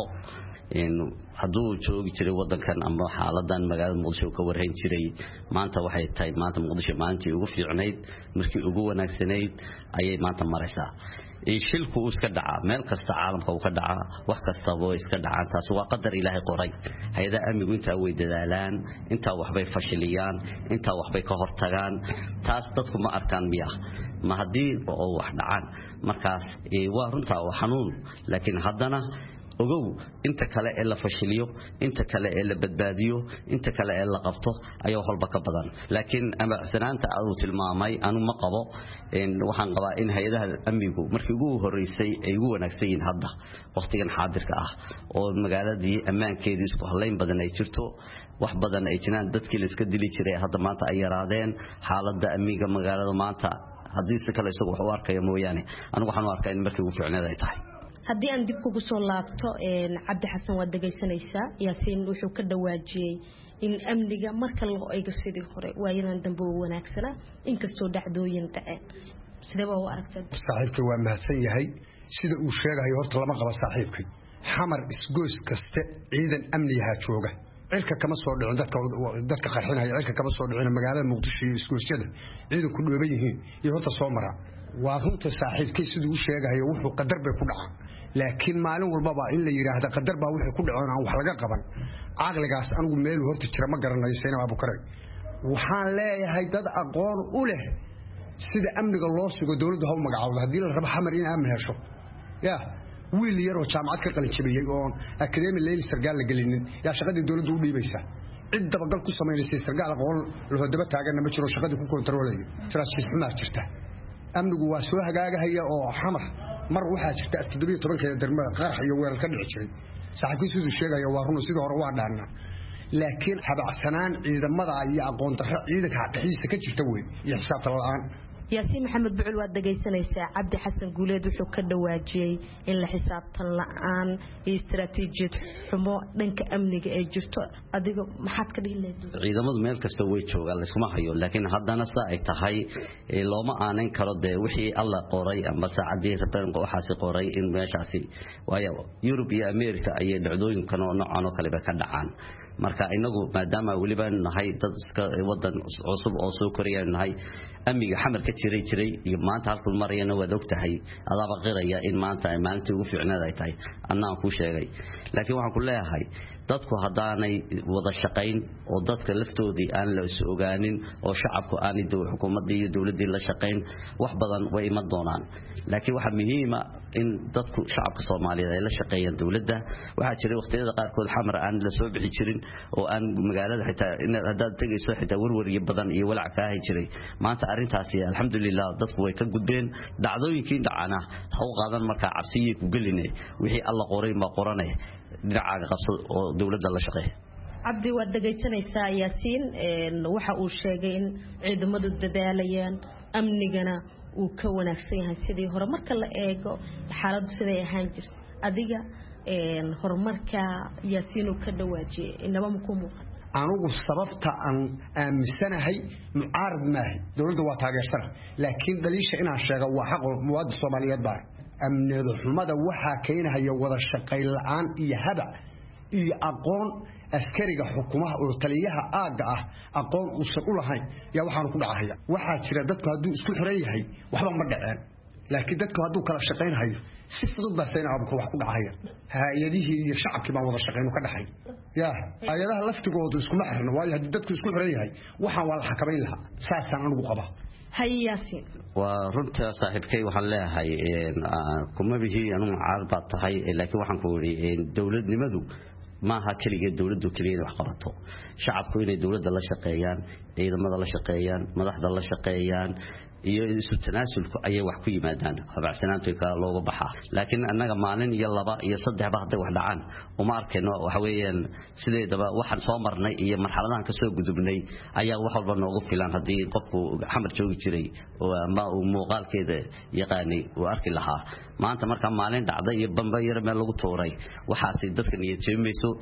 hadduu joogi jiray wadankan ama xaaladan magaalada muqdisho ka warhayn jiray maanta waxay tahay maanta muqdisho maalintii ugu fiicnayd markii ugu wanaagsanayd ayay maanta maraysaa shilku uu iska dhacaa meel kasta caalamka uu ka dhacaa wax kastaba iska dhacaan taas waa qadar ilaahay qoray hay'adaha amnigu intaa way dadaalaan intaa waxbay fashiliyaan intaa waxbay ka hortagaan taas dadku ma arkaan miya ma haddii oo wax dhacaan markaas waa runtaa waa xanuun laakiin haddana ogow inta kale ee la fashiliyo inta kale ee la badbaadiyo inta kale ee la qabto ayaa walba ka badan laakiin amacsanaanta aad u tilmaamay anu ma qabo waxaan qabaa in hay'adaha amnigu markii ugu horeysay ay ugu wanaagsan yihiin hadda waqtigan xaadirka ah oo magaaladii ammaankeedii isku halayn badan ay jirto wax badan ay jiraan dadkii la iska dili jiray hadda maanta ay yaraadeen xaaladda amniga magaalada maanta haddii si kale isagu wax u arkaya mooyaane anigu waxaan u arkaa in markii ugu fiicneed ay tahay haddii aan dib kugu soo laabto cabdi xasan waad dhagaysanaysaa yaasiin wuxuu ka dhawaajiyey in amniga marka loo eego sidii hore waayadan dambe uu wanaagsanaa inkastoo dhacdooyin dhaceen sidee baa u aragtay saaxiibkay waa mahadsan yahay sida uu sheegayo horta lama qaba saaxiibkay xamar isgoys kaste ciidan amniyaha jooga cirka kama soo dhicin dadka qarxinaya cirka kama soo dhicin magaalada muqdisho iyo isgoosyada ciidanku dhooban yihiin iyo horta soo mara waa runta saaxiibkay siduu u sheegayo wuxuu qadar bay ku dhacaa laakiin maalin walbaba in la yiraahdo qadar baa wixii ku dhaceen aan wax laga qaban aqligaas anigu meel horta jira ma garanayo Saynab Abukare waxaan leeyahay dad aqoon u leh sida amniga loo sugo dawladda haw magacaawda hadii la rabo xamar in amni hesho yaa wiil yar oo jaamacad ka qalin jabiyay oo academy leel sargaal la gelinin yaa shaqadii dawladdu u dhiibaysa cid dabagal ku sameynaysa sargaal aqoon loo daba taagan ma jiro shaqadii ku kontroolayo tiraashis xumaa jirta amnigu waa soo hagaagahaya oo xamar mar waxa jirta 17 darmada qarax iyo weerar ka dhici jiray saaxiibkiisu uu sheegayo waa run sidoo hore waa dhaana laakiin habacsanaan ciidamada iyo aqoon darro ciidanka dhexdiisa ka jirta weey iyo xisaabta la'aan yaasiin maxamed bucul waad dhagaysanaysaa cabdi xasan guuleed wuxuu ka dhawaajiyey in la xisaabtan la'aan iyo istiraatiijiyad xumo dhanka amniga ee jirto adiga maxaad ka dhihi lahayd ciidamadu meel kasta way joogaan iskuma hayo laakiin haddana saa ay tahay looma aanan karo wixii alla qoray ama saacadii rabeen waxaasi qoray in meeshaasi waayo Yurub iyo America ay dhacdooyinkan oo noocan oo kale ka dhacaan marka inagu maadaama waliba nahay dad iska wadan cusub oo soo koraya nahay amniga xamar ka jiray iyo maanta halka marayna wada ogtahay adaba qiraya in maanta ay maalintii ugu fiicnayd ay tahay annaan ku sheegay laakiin waxaan ku leeyahay dadku hadaanay wada shaqayn oo dadka laftoodii aan la is ogaanin oo shacabku aan xukuumadii iyo dawladii la shaqayn wax badan way ima doonaan laakiin waxa muhiim ah in dadku shacabka Soomaaliyeed ay la shaqeeyaan dawladda waxa jiray waqtiyada qaar kood xamar aan la soo bixi jirin oo aan magaalada xitaa in hadaad tagayso xitaa warwariye badan iyo walaac ka ahay jiray maanta arintaasi alxamdulillah dadku way ka gudbeen dhacdooyinkii dhacana ha u qaadan marka cabsiye ku gelinay wixii alla qoray ma qoranay dhinaca qabso oo dawladda la shaqeeyo cabdi waad dhagaysanaysaa yaasiin waxa uu sheegay in ciidamadu dadaalayaan amnigana uu ka wanaagsan yahay sidii hore marka la eego xaaladdu siday ahaan jirtay adiga horumarka yaasiin uu ka dhawaajiyay inaba ma ku muuqan anugu sababta aan aaminsanahay mucaarad maahay dawladda waa taageersan laakiin dhaliisha inaan sheego waa xaq muwaadin Soomaaliyeed baa amniga xumada waxa keenaya wada shaqayn la'aan iyo haba iyo aqoon askariga xukuumaha oo taliyaha aaga ah aqoon u soo lahayn yaa waxaan ku dhacaya waxa jira dadku haduu isku xiran yahay waxba ma dhaceen laakiin dadku haduu kala shaqaynayo si fudud baa Saynab Abukare wax ku dhacaya hay'adihi iyo shacabkii baa wada shaqayn ka dhaxay hay'adaha laftigoodu isku ma xirna waayo hadii dadku isku xiran yahay waxa waa la xakameyn lahaa saasaan anigu qaba hayaasi waa runta saaxiibkay waxaan leeyahay kuma bihi anu mucaarad baa tahay laakiin waxaan ku wari dawladnimadu maaha kaliya dawladdu kaliya wax qabato shacabku inay dawladda la shaqeeyaan ciidamada la shaqeeyaan madaxda la shaqeeyaan iyo isu tanaasulku ay wax ku yimaadaan habacsanaantu ka looga baxaa laakiin annaga maalin iyo laba iyo saddex ba hadda wax dhacaan uma arkayno waxa weeyaan sideedaba waxaan soo marnay iyo marxaladahan ka soo gudubnay ayaa wax walba noogu filan hadii qofku xamar joogi jiray oo ama uu muuqaalkeeda yaqaanay oo arki lahaa maanta marka maalin dhacday iyo bamba yar meel lagu tooray waxaasi dadka niyad jeemayso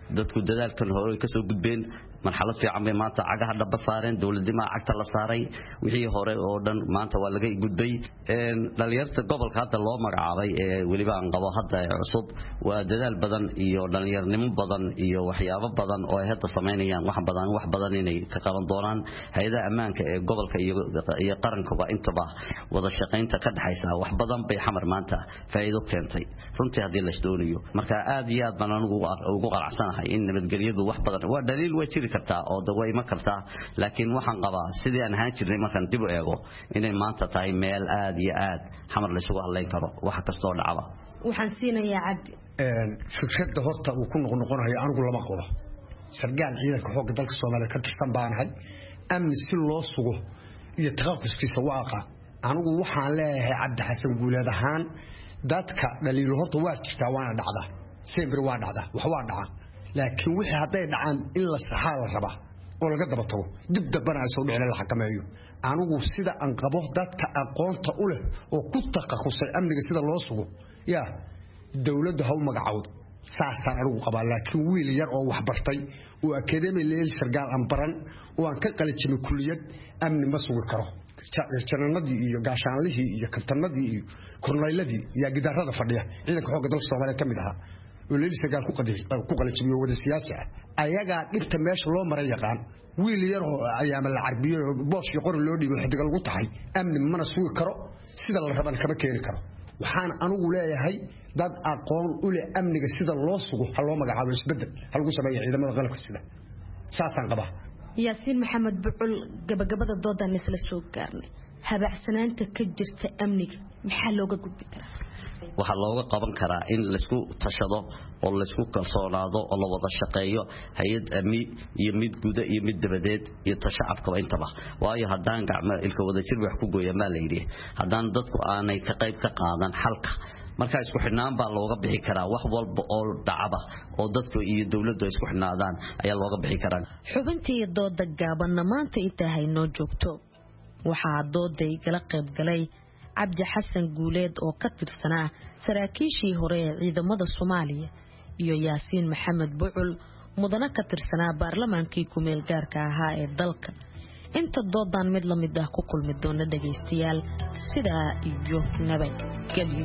dadku dadaalkan hore ka soo gudbeen marxalad fiican bay maanta cagaha dhaba saareen dawladnimo cagta la saaray wixii hore oo dhan maanta waa laga gudbay dhalinyarta gobolka hadda loo magacaabay ee waliba aan qabo hadda cusub waa dadaal badan iyo dhalinyarnimo badan iyo waxyaabo badan oo ay hadda sameynayaan wax badan inay ka qaban doonaan hay'adaha ammaanka ee gobolka iyo qarankuba intaba wada shaqaynta ka dhaxaysa wax badan bay xamar maanta faa'iido keentay runtii hadii la doonayo marka aad iyo aad baan ugu qanacsanahay in nabadgelyadu wax badan waa daliil way jiri kartaa oo daway ma kartaa laakiin waxaan qabaa sidii aan ahaan jirnay markaan dib u eego inay maanta tahay meel aad iyo aad xamar la isugu hadlayn karo wax kasta oo dhacaba waxaan siinayaa cabdi fikradda horta uu ku noqonayo anigu lama qabo sargaal ciidanka xoogga dalka Soomaaliya ka tirsan baanahay amni si loo sugo iyo taqaquskiisa waaqa anigu waxaan leeyahay Cabdi Xasan Guuleed ahaan dadka dhaliilo horta waa jirtaa waana dhacda sembir waa dhacda wax waa dhaca laakiin wixii haday dhacaan in la saxaal raba oo laga daba tago dib dabana soo dhicin la xakameeyo anigu sida aan qabo dadka aqoonta u leh oo ku taqasusay amniga sida loo sugo yaa dawladda ha u magacaawdo saasaan anigu qabaa laakiin wiil yar oo wax bartay oo academy leel sargaal aan baran oo aan ka qalijimay kulliyad amni ma sugi karo jananadii iyo gaashaanlihii iyo kabtanadii iyo korneyladii iyo gidaarada fadhiya ciidanka xoogga dalka Soomaaliya kamid aha oo leel sargaal ku qalijimay wada siyaasi ah ayaga dhibta meesha loo maray yaqaan wiil yar oo ayaama la carbiyo boosh iyo qori loo dhigo xidiga lagu tahay amni mana sugi karo sida la raban kama keeni karo waxaan anigu leeyahay dad aqoon u leh amniga sida loo sugo hal loo magacaabo isbedel hal ugu sameeyo ciidamada qalabka sida saasan qaba Yaasiin Maxamed Bucul gabagabada doodan isla soo gaarnay habacsanaanta ka jirta amniga maxaa looga gudbi karaa waxa looga qaban karaa in la isku tashado oo la isku kalsoonaado oo la wada shaqeeyo hay'ad amni iyo mid guud iyo mid dabadeed iyo shacabka intaba waayo hadaan gacmo ilka wada jir wax ku gooya ma leeyahay hadaan dadku aanay ka qayb ka qaadan xalka marka isku xidhnaan baa looga bixi karaa wax walba oo dhacaba oo dadku iyo dawladdu isku xidhnaadaan ayaa looga bixi karaa xubintii dooda gaaban maanta intahay noo joogto waxa dooday kala qayb galay Cabdi Xasan Guuleed oo ka tirsanaa saraakiishii hore ee ciidamada Soomaaliya iyo Yaasiin Maxamed Bucul mudana ka tirsanaa baarlamaankii ku meel gaarka ahaa ee dalka inta doodan mid la mid ah ku kulmi doona dhageystayaal sida iyo nabad gelyo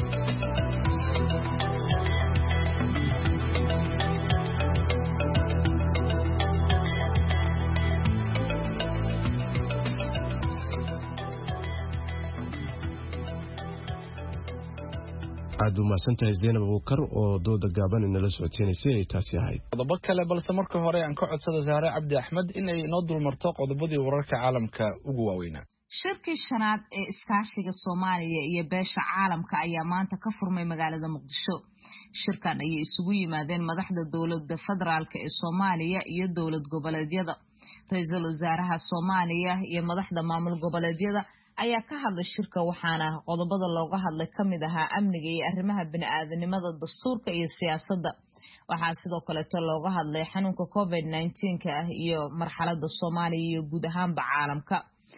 aad u maasantahay Zainab Abuukar oo dooda gaaban inala socodsiinaysay ay taasi ahayd qodobo kale balse marka hore aan ka codsado Zahra Cabdi Axmed in ay noo dulmarto qodobadii wararka caalamka ugu waaweynaa shirkii shanaad ee iskaashiga Soomaaliya iyo beesha caalamka ayaa maanta ka furmay magaalada Muqdisho shirkan ay isugu yimaadeen madaxda dawladda federaalka ee Soomaaliya iyo dawlad goboleedyada ra'iisul wasaaraha Soomaaliya iyo madaxda maamul goboleedyada ayaa ka hadlay shirka waxaana qodobada looga hadlay kamid ahaa amniga iyo arrimaha bini'aadanimada dastuurka iyo siyaasadda waxaa sidoo kale looga hadlay xanuunka COVID-19 iyo marxaladda Soomaaliya iyo guud ahaanba caalamka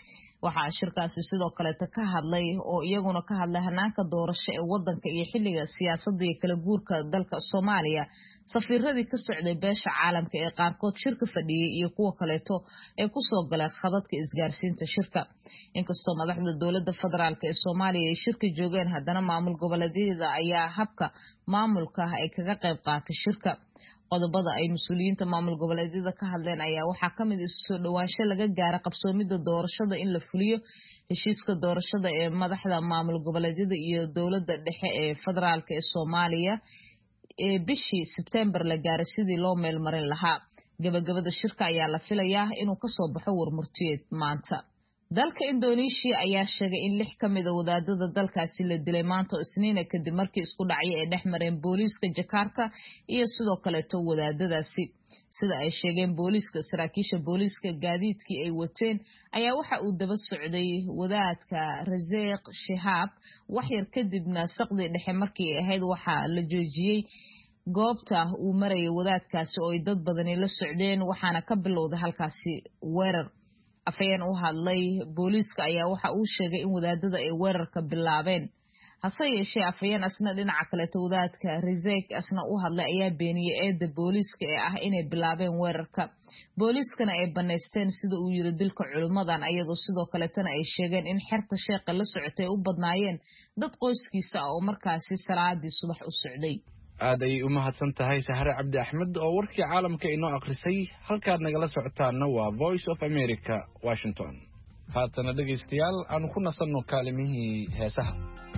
waxaa shirkaasi sidoo kale ka hadlay oo iyaguna ka hadlay hanaanka doorasho ee wadanka iyo xilliga siyaasadda iyo kala guurka dalka Soomaaliya safiiradii ka socday beesha caalamka ee qaarkood shirka fadhiyay iyo kuwa kaleeto ee ku soo galay khadadka isgaarsiinta shirka inkastoo madaxda dawladda federaalka ee Soomaaliya ay shirka joogeen haddana maamul goboleedyada ayaa habka maamulka ay kaga qayb qaatay shirka qodobada ay mas'uuliyiinta maamul goboleedyada ka hadleen ayaa waxaa kamid ah soo dhawaansho laga gaaro qabsoomida doorashada in la fuliyo heshiiska doorashada ee madaxda maamul goboleedyada iyo dawladda dhexe ee federaalka ee Soomaaliya ee bishii September la gaaray sidii loo meel marin lahaa gabagabada shirka ayaa la filayaa inuu ka soo baxo warmurtiyeed maanta dalka Indonesia ayaa sheegay in 6 kamid ah wadaadada dalkaasi la dilay maanta Isniin kadib markii isku dhacay ee dhexmareen booliiska Jakarta iyo sidoo kale wadaadadaasi sida ay sheegeen booliiska saraakiisha booliiska gaadiidkii ay wateen ayaa waxa uu daba socday wadaadka Razeeq Shihab wax yar kadibna saqdi dhexe markii ay ahayd waxa la joojiyay goobta uu maray wadaadkaasi oo ay dad badan la socdeen waxaana ka bilowday halkaasi weerar afayeen u hadlay booliiska ayaa waxa uu sheegay in wadaadada ay weerarka bilaabeen hase yeeshee afhayeen asna dhinaca kaleeto wadaadka Rizek asna u hadlay ayaa beeniyay eedda booliiska ee ah inay bilaabeen weerarka booliiskana ay baneysteen sida uu yiri dilka culimadan ayadoo sidoo kaleetana ay sheegeen in xerta sheekha la socotay u badnaayeen dad qoyskiisa oo markaasi salaadii subax u socday aad ay u mahadsan tahay Sahre Cabdi Axmed oo warkii caalamka inoo akhrisay halkaad nagala socotaana waa Voice of America Washington haatana dhageystayaal aan ku nasanno kaalimihii heesaha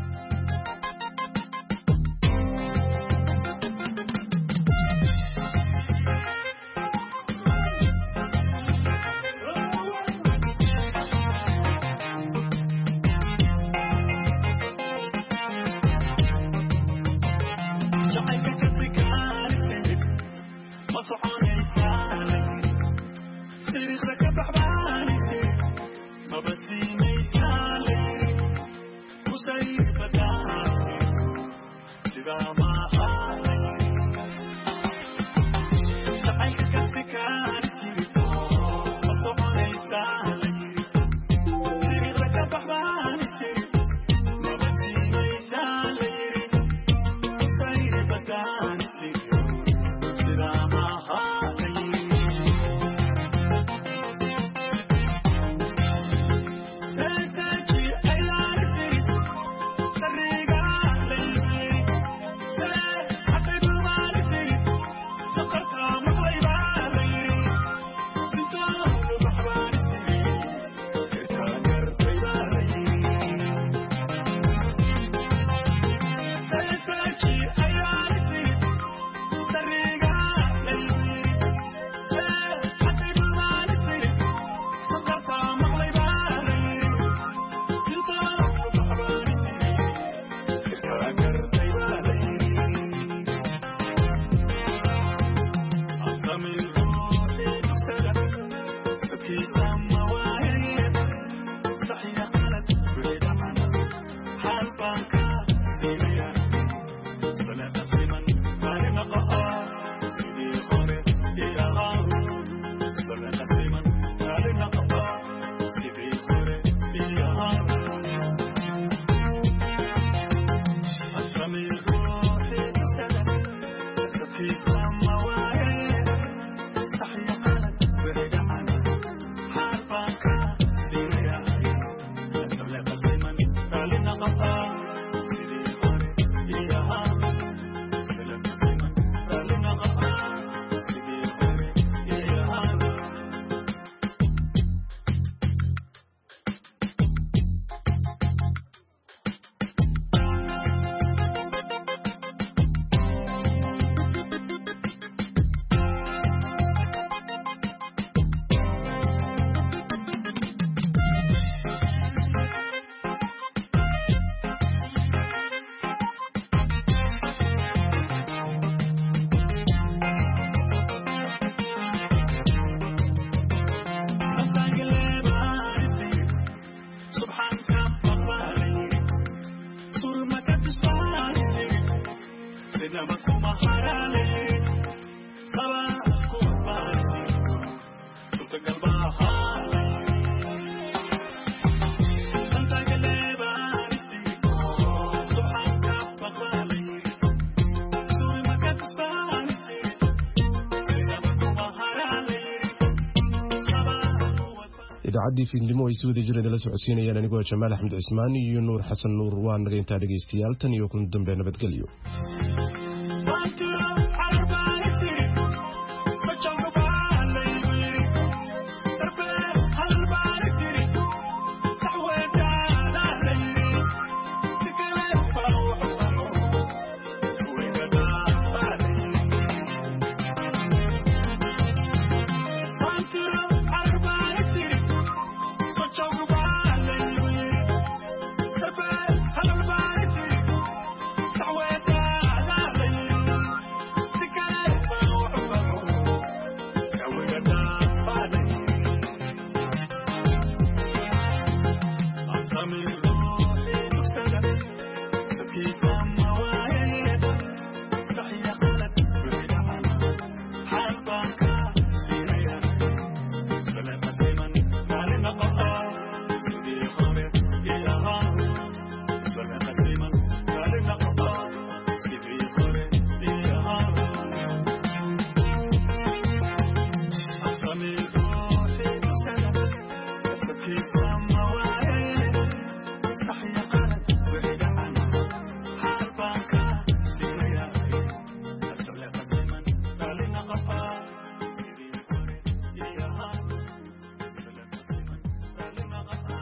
idaacadii fiidnimo ay soo wada la socodsiinayaan anigoo Jamaal Axmed Cismaan iyo Nuur Xasan Nuur waan naga intaa dhageystayaal tan iyo kun dambe nabadgelyo